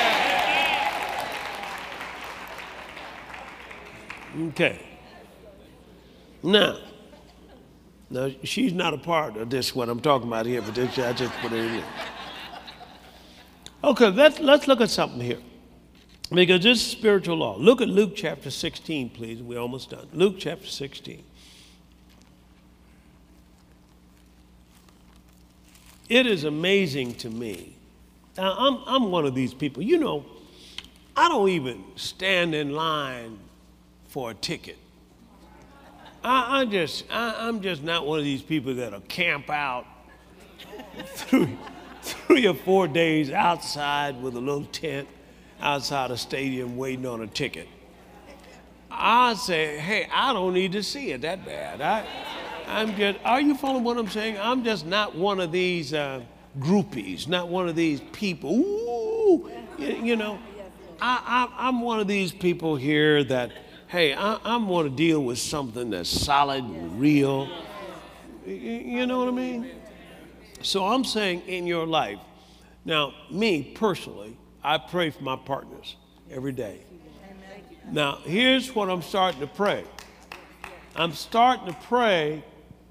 Okay. Now, now, she's not a part of this, what I'm talking about here, but this, I just put it in here. Okay, let's, let's look at something here. Because this is spiritual law. Look at Luke chapter sixteen, please. We're almost done. Luke chapter sixteen. It is amazing to me. Now, I'm, I'm one of these people. You know, I don't even stand in line for a ticket. I, I just, I, I'm just not one of these people that'll camp out three, three or four days outside with a little tent outside a stadium waiting on a ticket. I say, hey, I don't need to see it that bad. I, I'm just, are you following what I'm saying? I'm just not one of these uh, groupies, not one of these people. Ooh, you, you know, I, I, I'm one of these people here that, hey, I, I want to deal with something that's solid and real. You, you know what I mean? So I'm saying in your life, now me personally, I pray for my partners every day. Now here's what I'm starting to pray. I'm starting to pray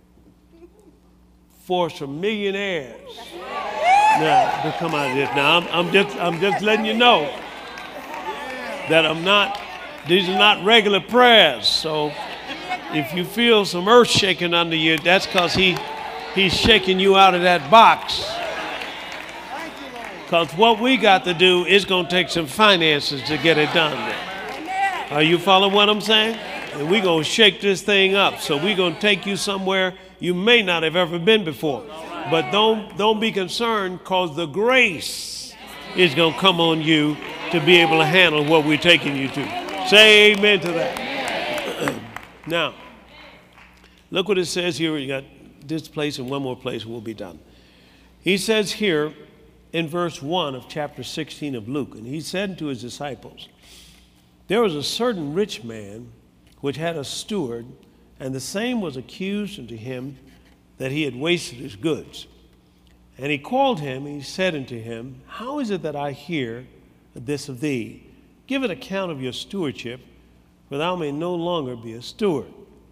for some millionaires. Now, to come out of this. Now I'm, I'm just I'm just letting you know that I'm not. These are not regular prayers. So if you feel some earth shaking under you, that's because he, he's shaking you out of that box. Because what we got to do is going to take some finances to get it done. Are you following what I'm saying? And we're going to shake this thing up. So we're going to take you somewhere you may not have ever been before. But don't, don't be concerned, because the grace is going to come on you to be able to handle what we're taking you to. Say amen to that. Now, look what it says here. You got this place and one more place and we'll be done. He says here in verse one of chapter sixteen of Luke, and he said to his disciples, there was a certain rich man which had a steward, and the same was accused unto him that he had wasted his goods. And he called him, and he said unto him, how is it that I hear this of thee? Give an account of your stewardship, for thou may no longer be a steward.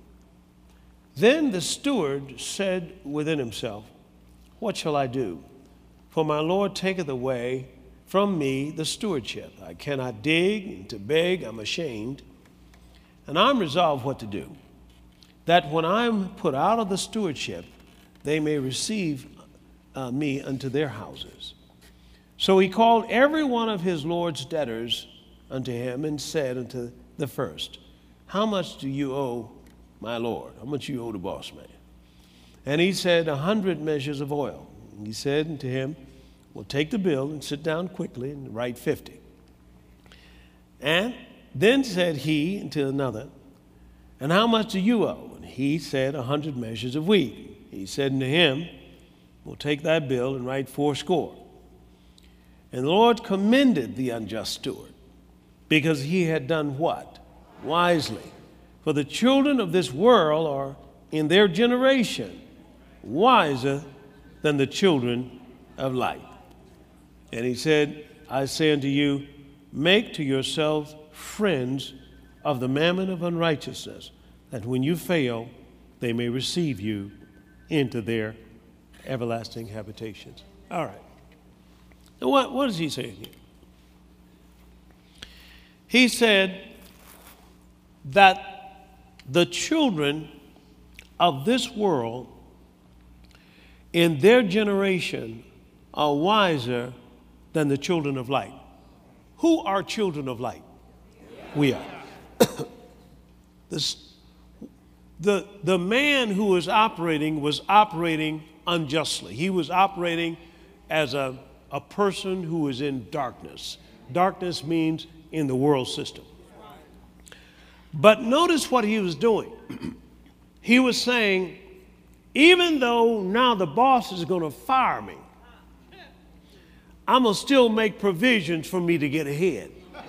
Then the steward said within himself, what shall I do? For my Lord taketh away from me the stewardship. I cannot dig, and to beg I'm ashamed. And I'm resolved what to do, that when I'm put out of the stewardship, they may receive uh, me unto their houses. So he called every one of his Lord's debtors unto him, and said unto the first, how much do you owe my Lord? How much you owe the boss man? And he said, a hundred measures of oil. And he said unto him, well, take the bill and sit down quickly and write fifty. And then said he unto another, and how much do you owe? And he said, a hundred measures of wheat. He said unto him, well, take thy bill and write fourscore. And the Lord commended the unjust steward, because he had done what? Wisely. For the children of this world are in their generation wiser than the children of light. And he said, I say unto you, make to yourselves friends of the mammon of unrighteousness, that when you fail, they may receive you into their everlasting habitations. All right. Now what, what is he saying here? He said that the children of this world in their generation are wiser than the children of light. Who are children of light? We are. This, the, the man who was operating was operating unjustly. He was operating as a, a person who was in darkness. Darkness means in the world system. But notice what he was doing. He was saying, even though now the boss is going to fire me, I'm going to still make provisions for me to get ahead.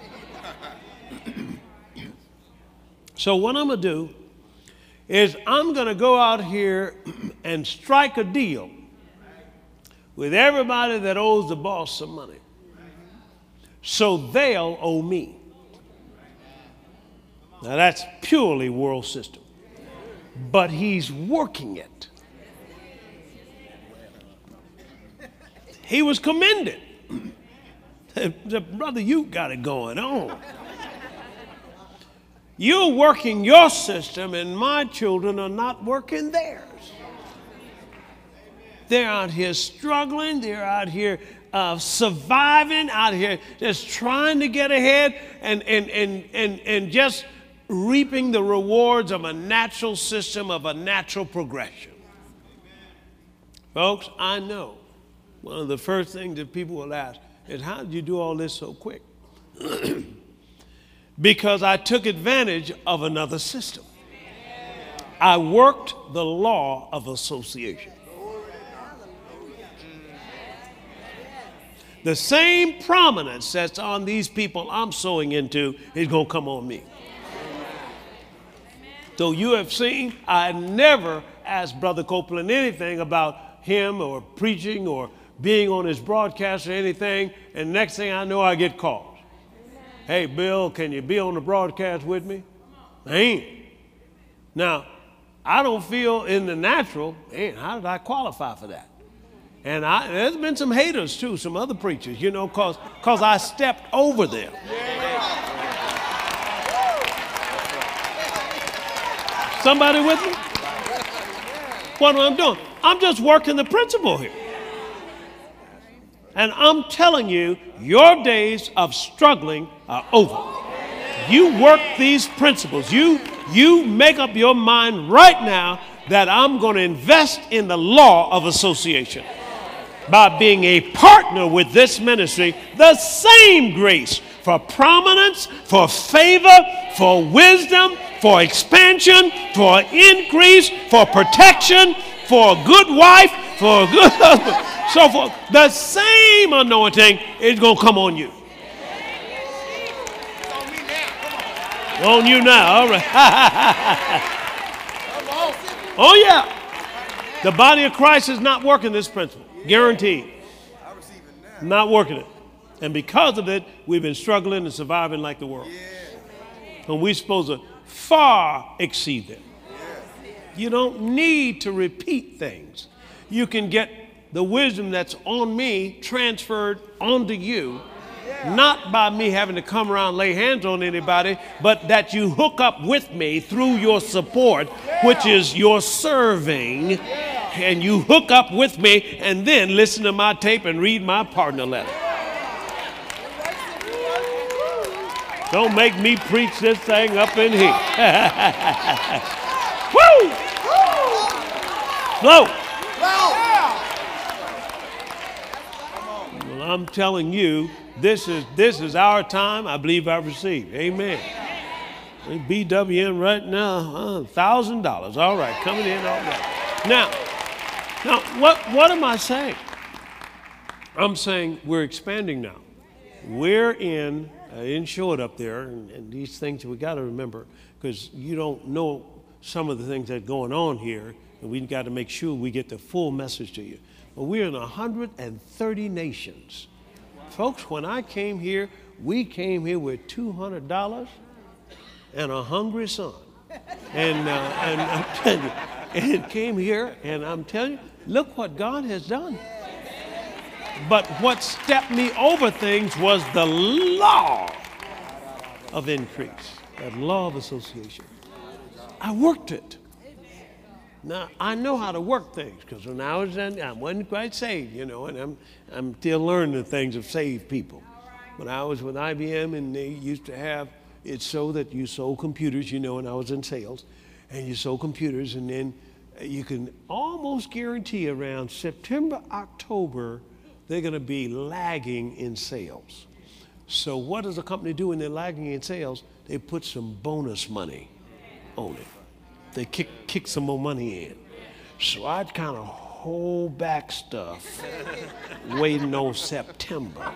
So what I'm going to do is I'm going to go out here and strike a deal with everybody that owes the boss some money, so they'll owe me. Now that's purely world system, but he's working it. He was commended. Brother, you got it going on. You're working your system, and my children are not working theirs. They're out here struggling. They're out here uh, surviving, out here just trying to get ahead, and, and, and, and, and just reaping the rewards of a natural system, of a natural progression. Folks, I know one of the first things that people will ask is, how did you do all this so quick? Because I took advantage of another system. I worked the law of association. The same prominence that's on these people I'm sowing into is going to come on me. So you have seen, I never asked Brother Copeland anything about him or preaching or being on his broadcast or anything, and next thing I know, I get calls. Hey, Bill, can you be on the broadcast with me? I ain't. Now, I don't feel in the natural, man, how did I qualify for that? And I, there's been some haters, too, some other preachers, you know, because because I stepped over them. Somebody with me? What am I doing? I'm just working the principle here. And I'm telling you, your days of struggling are over. You work these principles. You You make up your mind right now that I'm going to invest in the law of association by being a partner with this ministry. The same grace for prominence, for favor, for wisdom, for expansion, for increase, for protection, for a good wife, for a good husband. So for the same anointing is going to come on you. On you now, all right. Oh yeah. The body of Christ is not working this principle. Guaranteed. Not working it. And because of it, we've been struggling and surviving like the world. And we're supposed to far exceed them. You don't need to repeat things. You can get the wisdom that's on me transferred onto you, not by me having to come around and lay hands on anybody, but that you hook up with me through your support, which is your serving, and you hook up with me and then listen to my tape and read my partner letter. Don't make me preach this thing up in here. Woo! Flow. Well, I'm telling you, this is this is our time. I believe I received. Amen. B W N right now, one thousand dollars. All right, coming in all right. Now, now what, what am I saying? I'm saying we're expanding now. We're in, I didn't show it up there, and, and these things we got to remember, because you don't know some of the things that are going on here, and we've got to make sure we get the full message to you. But we're in one hundred thirty nations. Folks, when I came here, we came here with two hundred dollars and a hungry son. And, uh, and I'm telling you, and came here, and I'm telling you, look what God has done. But what stepped me over things was the law of increase, that law of association. I worked it. Now, I know how to work things, because when I was in, I wasn't quite saved, you know, and I'm, I'm still learning the things of saved people. When I was with I B M, and they used to have it so that you sold computers, you know, and I was in sales, and you sold computers, and then you can almost guarantee around September, October, they're going to be lagging in sales. So what does a company do when they're lagging in sales? They put some bonus money on it. They kick, kick some more money in. So I'd kind of hold back stuff waiting on September.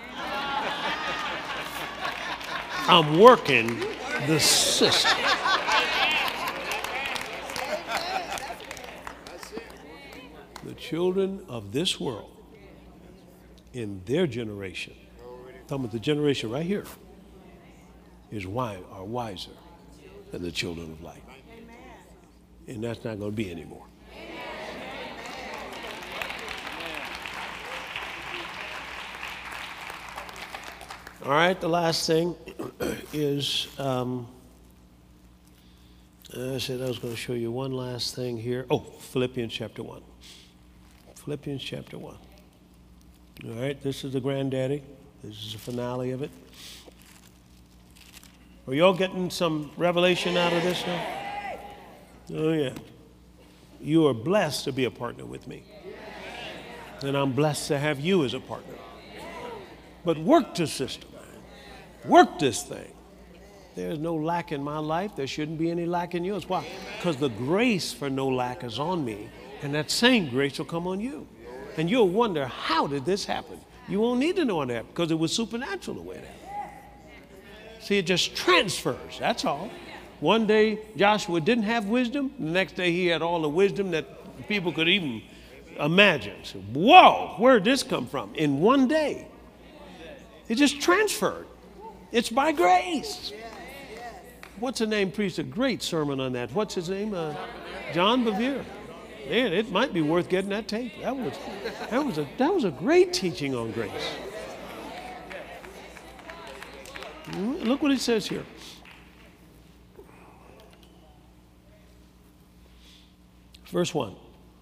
I'm working the system. The children of this world in their generation, some of the generation right here, is wise, are wiser than the children of light. And that's not going to be anymore. All right, the last thing is, um, I said I was going to show you one last thing here. Oh, Philippians chapter one. Philippians chapter one. All right, this is the granddaddy. This is the finale of it. Are y'all getting some revelation out of this now? Oh, yeah. You are blessed to be a partner with me. And I'm blessed to have you as a partner. But work the system. Work this thing. There's no lack in my life. There shouldn't be any lack in yours. Why? Because the grace for no lack is on me. And that same grace will come on you. And you'll wonder, how did this happen? You won't need to know that because it was supernatural the way it happened. See, it just transfers. That's all. One day, Joshua didn't have wisdom. The next day, he had all the wisdom that people could even imagine. So, whoa, where did this come from? In one day. It just transferred. It's by grace. What's the name? Preached a great sermon on that. What's his name? Uh, John Bevere. Man, it might be worth getting that tape. That was, that was, a, that was a great teaching on grace. Look what it says here. Verse one.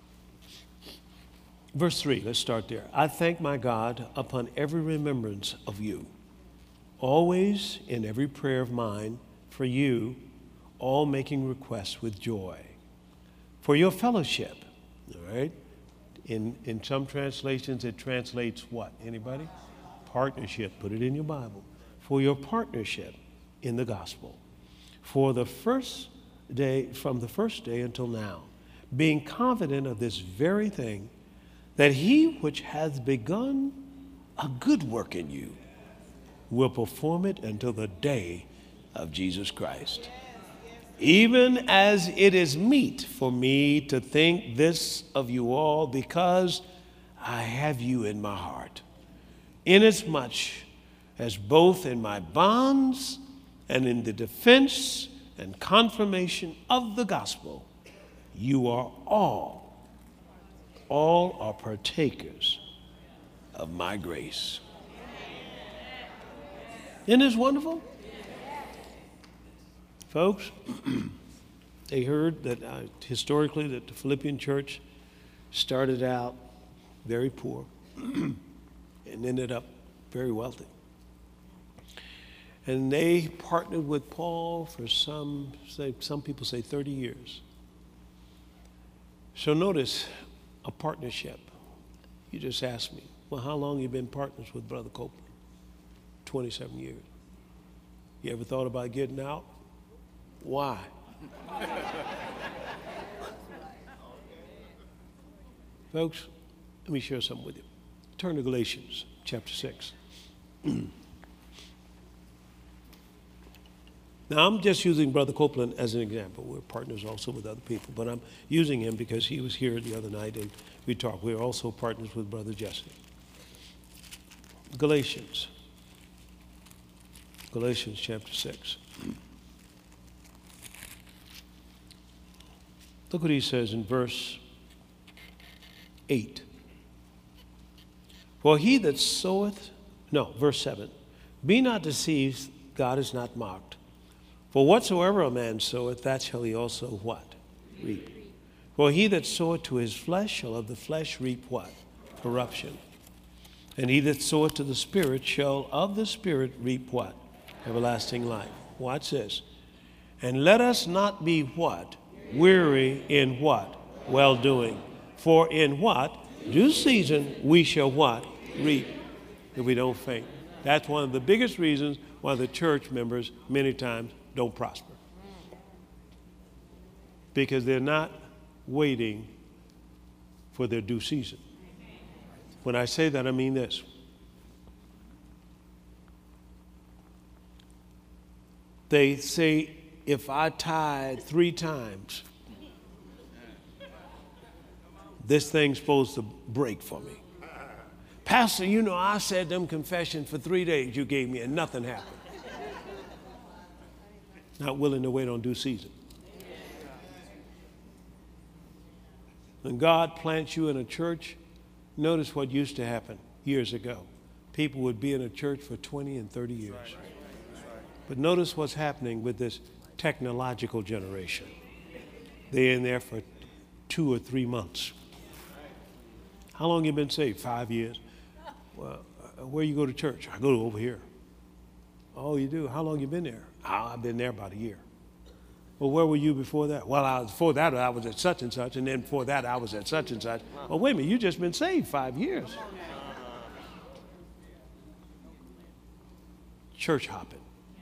Verse three, let's start there. I thank my God upon every remembrance of you, always in every prayer of mine for you, all making requests with joy. For your fellowship, all right? In, in some translations, it translates what? Anybody? Partnership. Put it in your Bible. For your partnership in the gospel. For the first day, from the first day until now, being confident of this very thing, that he which hath begun a good work in you will perform it until the day of Jesus Christ. Even as it is meet for me to think this of you all, because I have you in my heart, inasmuch as both in my bonds and in the defense and confirmation of the gospel, you are all, all are partakers of my grace. Isn't this wonderful? Folks, they heard that uh, historically that the Philippian church started out very poor and ended up very wealthy. And they partnered with Paul for some, say, some people say thirty years. So notice a partnership. You just asked me, well, how long have you been partners with Brother Copeland? twenty-seven years. You ever thought about getting out? Why? Folks, let me share something with you. Turn to Galatians chapter six. Now, I'm just using Brother Copeland as an example. We're partners also with other people, but I'm using him because he was here the other night and we talked. We're also partners with Brother Jesse. Galatians. Galatians chapter six. Look what he says in verse eight. For he that soweth, no, verse seven. Be not deceived, God is not mocked. For whatsoever a man soweth, that shall he also what? Reap. For he that soweth to his flesh shall of the flesh reap what? Corruption. And he that soweth to the Spirit shall of the Spirit reap what? Everlasting life. Watch this. And let us not be what? Weary in what? Well-doing. For in what? Due season we shall what? Reap. If we don't faint. That's one of the biggest reasons why the church members many times don't prosper. Because they're not waiting for their due season. When I say that, I mean this. They say, if I tithe three times, this thing's supposed to break for me. Pastor, you know, I said them confession for three days you gave me and nothing happened. Not willing to wait on due season. When God plants you in a church, notice what used to happen years ago. People would be in a church for twenty and thirty years. But notice what's happening with this technological generation. They're in there for two or three months. How long you been saved? Five years. Well, uh, where you go to church? I go to over here. Oh, you do? How long you been there? Oh, I've been there about a year. Well, where were you before that? Well, I was, before that I was at such and such, and then before that I was at such and such. Well, wait a minute, you just been saved five years. Church hopping.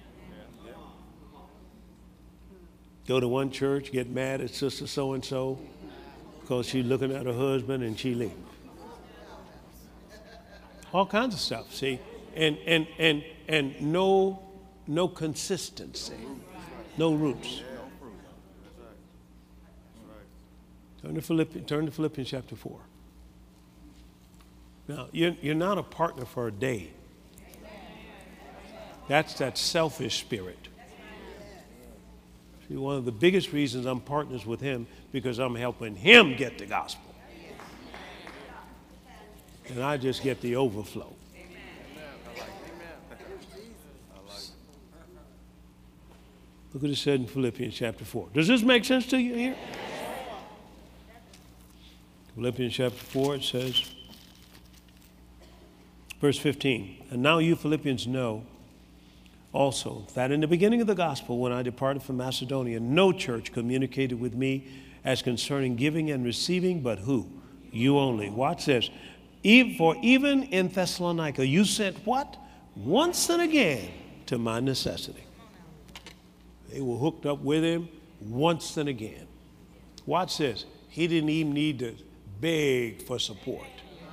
Go to one church, get mad at sister so-and-so because she's looking at her husband and she leaves. All kinds of stuff, see? And and and and no no consistency, no roots. Turn to Philippians, turn to Philippians chapter four. Now, you're, you're not a partner for a day. That's that selfish spirit. See, one of the biggest reasons I'm partners with him because I'm helping him get the gospel. And I just get the overflow. Look what it said in Philippians chapter four. Does this make sense to you here? Philippians chapter four, it says, verse fifteen, and now you Philippians know also, that in the beginning of the gospel, when I departed from Macedonia, no church communicated with me as concerning giving and receiving, but who? You only. Watch this. For even in Thessalonica, you sent what? Once and again to my necessity. They were hooked up with him once and again. Watch this. He didn't even need to beg for support.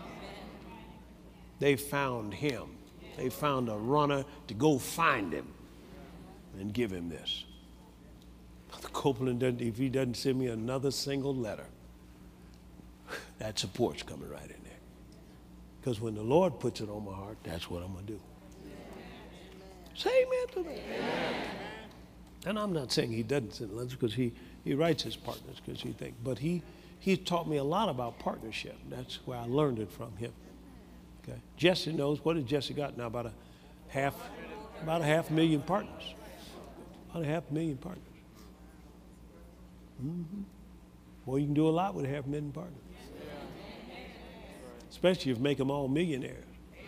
They found him. They found a runner to go find him and give him this. Copeland, doesn't, if he doesn't send me another single letter, that support's coming right in there. Because when the Lord puts it on my heart, that's what I'm going to do. Say amen to that. And I'm not saying he doesn't send letters, because he, he writes his partners because he thinks. But he, he taught me a lot about partnership. That's where I learned it from him. Okay. Jesse knows. What has Jesse got now? About a half, about a half million partners. About a half million partners. Mm-hmm. Well, you can do a lot with a half million partners. Especially if you make them all millionaires.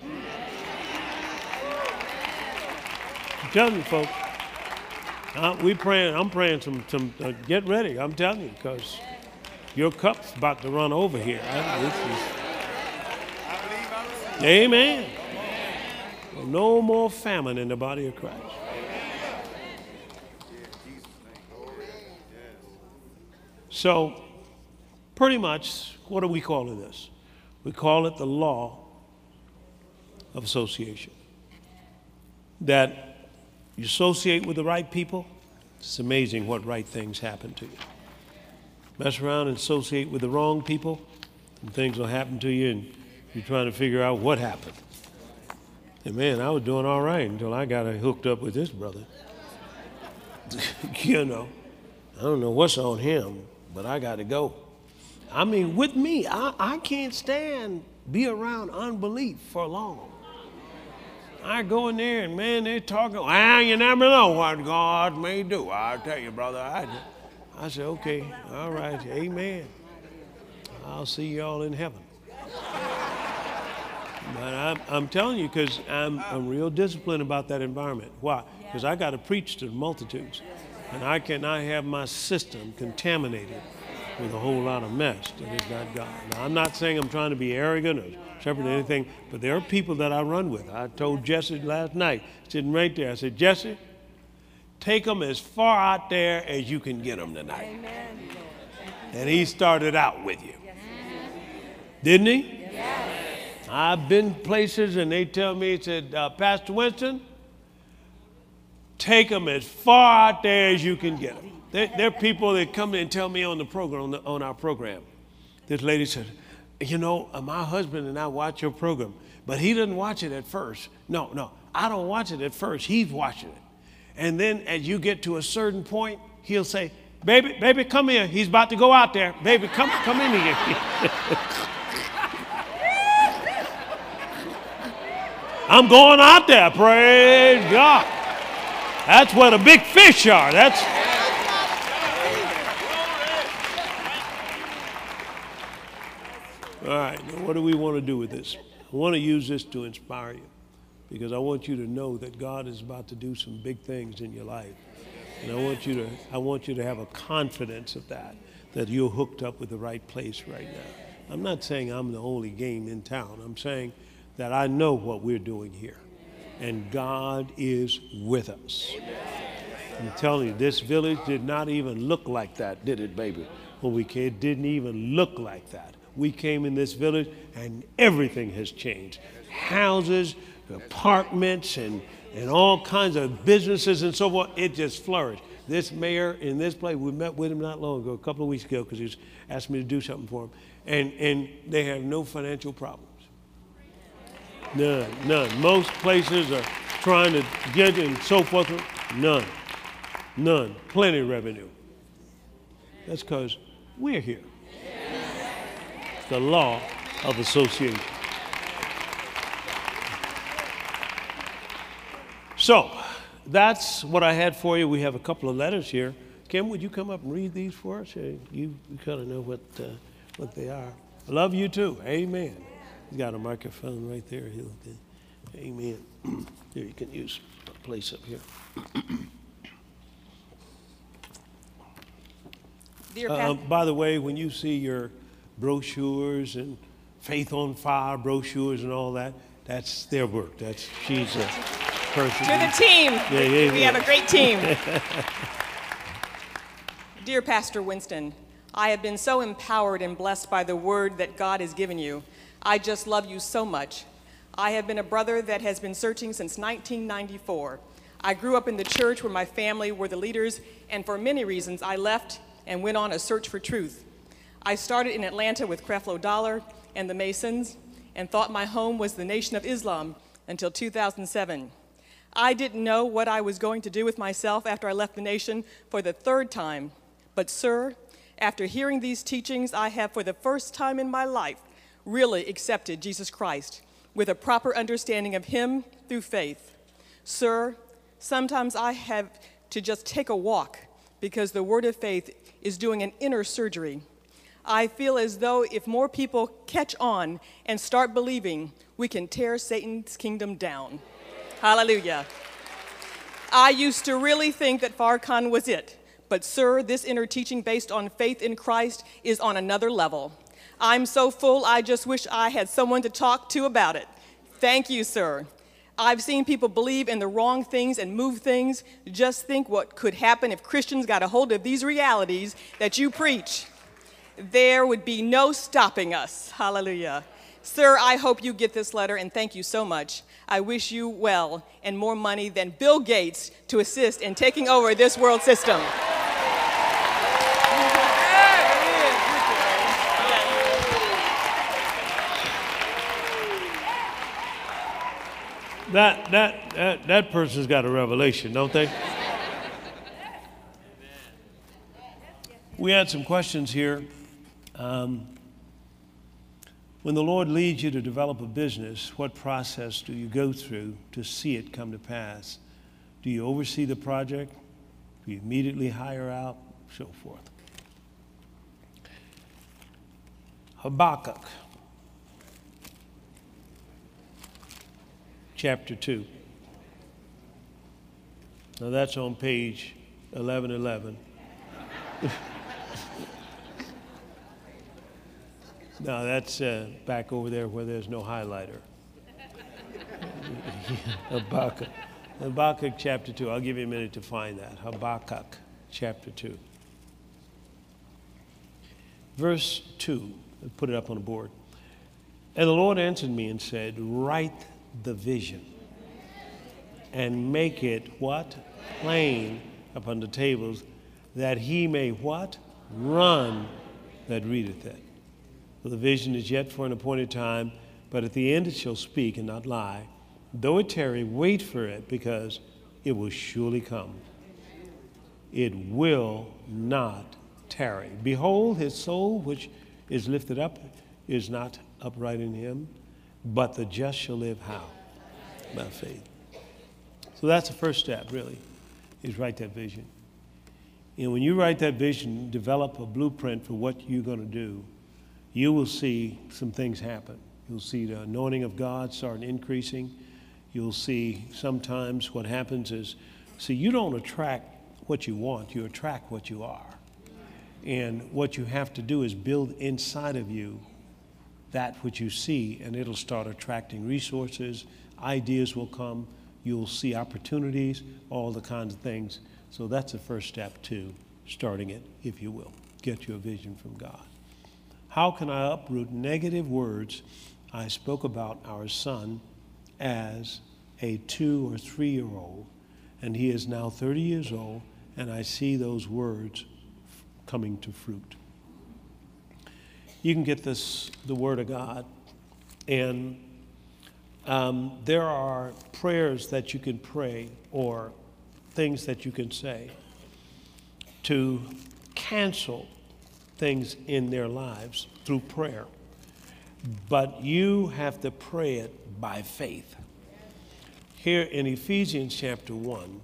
I'm telling you, folks. Uh, we praying. I'm praying some. Some. Uh, get ready. I'm telling you, because your cup's about to run over here. I, this is, Amen. Well, no more famine in the body of Christ. So, pretty much, what are we calling this? We call it the law of association. That you associate with the right people, it's amazing what right things happen to you. Mess around and associate with the wrong people, and things will happen to you, and you're trying to figure out what happened. And man, I was doing all right until I got hooked up with this brother. You know, I don't know what's on him, but I got to go. I mean, with me, I, I can't stand be around unbelief for long. I go in there and man, they're talking. Well, you never know what God may do. I'll tell you, brother. I, I said, okay, all right, amen. I'll see y'all in heaven. But I'm, I'm telling you, because I'm, I'm real disciplined about that environment. Why? Because I got to preach to the multitudes. And I cannot have my system contaminated with a whole lot of mess that is not God. Now, I'm not saying I'm trying to be arrogant or separate or anything, but there are people that I run with. I told Jesse last night, sitting right there, I said, Jesse, take them as far out there as you can get them tonight. Amen. And he started out with you. Didn't he? Yes. I've been places and they tell me, said, uh, Pastor Winston, take them as far out there as you can get them. There, there are people that come and tell me on the program, on, the, on our program. This lady said, you know, uh, my husband and I watch your program, but he doesn't watch it at first. No, no, I don't watch it at first. He's watching it. And then as you get to a certain point, he'll say, baby, baby, come here. He's about to go out there. Baby, come, come in here. I'm going out there, praise God. That's where the big fish are. That's all right. Now what do we want to do with this? I want to use this to inspire you, because I want you to know that God is about to do some big things in your life, and I want you to I want you to have a confidence of that, that you're hooked up with the right place right now. I'm not saying I'm the only game in town. I'm saying that I know what we're doing here, and God is with us. I'm telling you, this village did not even look like that, did it, baby? When we came, it didn't even look like that. We came in this village, and everything has changed. Houses, apartments, and, and all kinds of businesses and so forth, it just flourished. This mayor in this place, we met with him not long ago, a couple of weeks ago, because he was asked me to do something for him, and, and they have no financial problems. None, none. Most places are trying to get and so forth. None, none. Plenty of revenue. That's because we're here. It's the law of association. So that's what I had for you. We have a couple of letters here. Kim, would you come up and read these for us? You, you kind of know what uh, what they are. I love you too. Amen. He's got a microphone right there. He'll, amen. Here, you can use. place up here. Dear Uh, Pastor, by the way, when you see your brochures and Faith on Fire brochures and all that, that's their work. That's she's a person. to the team. Yeah, yeah, we yeah. have a great team. Dear Pastor Winston, I have been so empowered and blessed by the word that God has given you. I just love you so much. I have been a brother that has been searching since nineteen ninety-four. I grew up in the church where my family were the leaders, and for many reasons I left and went on a search for truth. I started in Atlanta with Creflo Dollar and the Masons and thought my home was the Nation of Islam until two thousand seven. I didn't know what I was going to do with myself after I left the nation for the third time. But sir, after hearing these teachings, I have for the first time in my life really accepted Jesus Christ with a proper understanding of him through faith. Sir, sometimes I have to just take a walk because the word of faith is doing an inner surgery. I feel as though if more people catch on and start believing, we can tear Satan's kingdom down. Hallelujah. I used to really think that Farrakhan was it, but sir, this inner teaching based on faith in Christ is on another level. I'm so full, I just wish I had someone to talk to about it. Thank you, sir. I've seen people believe in the wrong things and move things. Just think what could happen if Christians got a hold of these realities that you preach. There would be no stopping us. Hallelujah. Sir, I hope you get this letter, and thank you so much. I wish you well and more money than Bill Gates to assist in taking over this world system. That, that, that, that person's got a revelation, don't they? We had some questions here. Um, when the Lord leads you to develop a business, what process do you go through to see it come to pass? Do you oversee the project? Do you immediately hire out? So forth. Habakkuk, chapter two. Now that's on page eleven eleven. No, that's uh, back over there where there's no highlighter. Habakkuk. Habakkuk chapter two. I'll give you a minute to find that. Habakkuk chapter two. Verse two. I'll put it up on the board. And the Lord answered me and said, write the vision and make it what? Plain upon the tables, that he may what? Run that readeth it. For the vision is yet for an appointed time, but at the end it shall speak and not lie. Though it tarry, wait for it, because it will surely come. It will not tarry. Behold, his soul which is lifted up is not upright in him, but the just shall live how? By faith. So that's the first step, really, is write that vision. And when you write that vision, develop a blueprint for what you're going to do, you will see some things happen. You'll see the anointing of God start increasing. You'll see sometimes what happens is, see, you don't attract what you want, you attract what you are. And what you have to do is build inside of you that which you see, and it'll start attracting resources, ideas will come, you'll see opportunities, all the kinds of things. So that's the first step to starting it, if you will. Get you a vision from God. How can I uproot negative words I spoke about our son as a two or three-year-old, and he is now thirty years old, and I see those words coming to fruit? You can get this, the Word of God, and um, there are prayers that you can pray or things that you can say to cancel things in their lives through prayer. But you have to pray it by faith. Here in Ephesians chapter one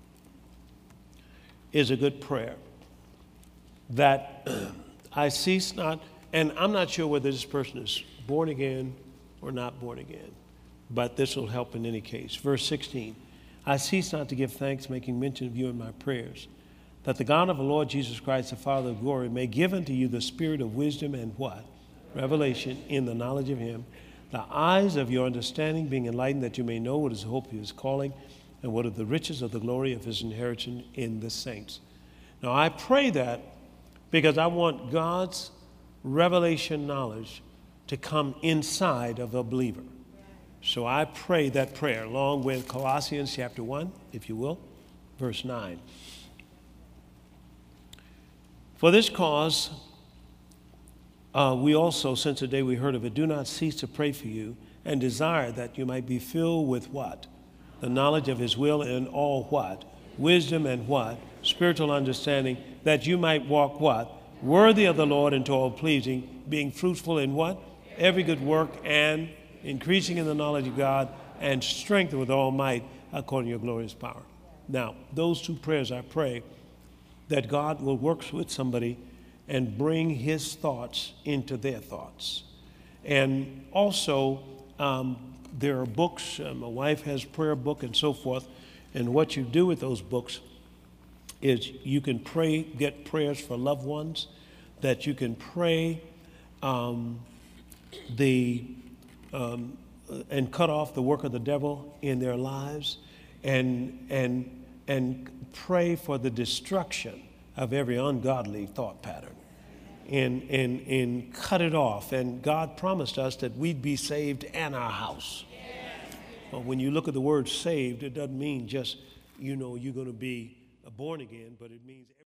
is a good prayer that I cease not, and I'm not sure whether this person is born again or not born again, but this will help in any case. Verse sixteen, I cease not to give thanks, making mention of you in my prayers, that the God of the Lord Jesus Christ, the Father of glory, may give unto you the spirit of wisdom and what? Revelation in the knowledge of him, the eyes of your understanding being enlightened, that you may know what is the hope of his calling, and what are the riches of the glory of his inheritance in the saints. Now, I pray that because I want God's revelation knowledge to come inside of a believer. So I pray that prayer along with Colossians chapter one, if you will, verse nine. For this cause, uh, we also, since the day we heard of it, do not cease to pray for you and desire that you might be filled with what? The knowledge of his will in all what? Wisdom and what? Spiritual understanding, that you might walk what? Worthy of the Lord and to all pleasing, being fruitful in what? Every good work, and increasing in the knowledge of God, and strengthened with all might according to your glorious power. Now, those two prayers I pray that God will work with somebody and bring his thoughts into their thoughts. And also, um, there are books. Uh, my wife has a prayer book and so forth. And what you do with those books is you can pray, get prayers for loved ones, that you can pray um, the um, and cut off the work of the devil in their lives, and and and pray for the destruction of every ungodly thought pattern, and and and cut it off. And God promised us that we'd be saved and our house. But when you look at the word saved, it doesn't mean just, you know, you're going to be born again, but it means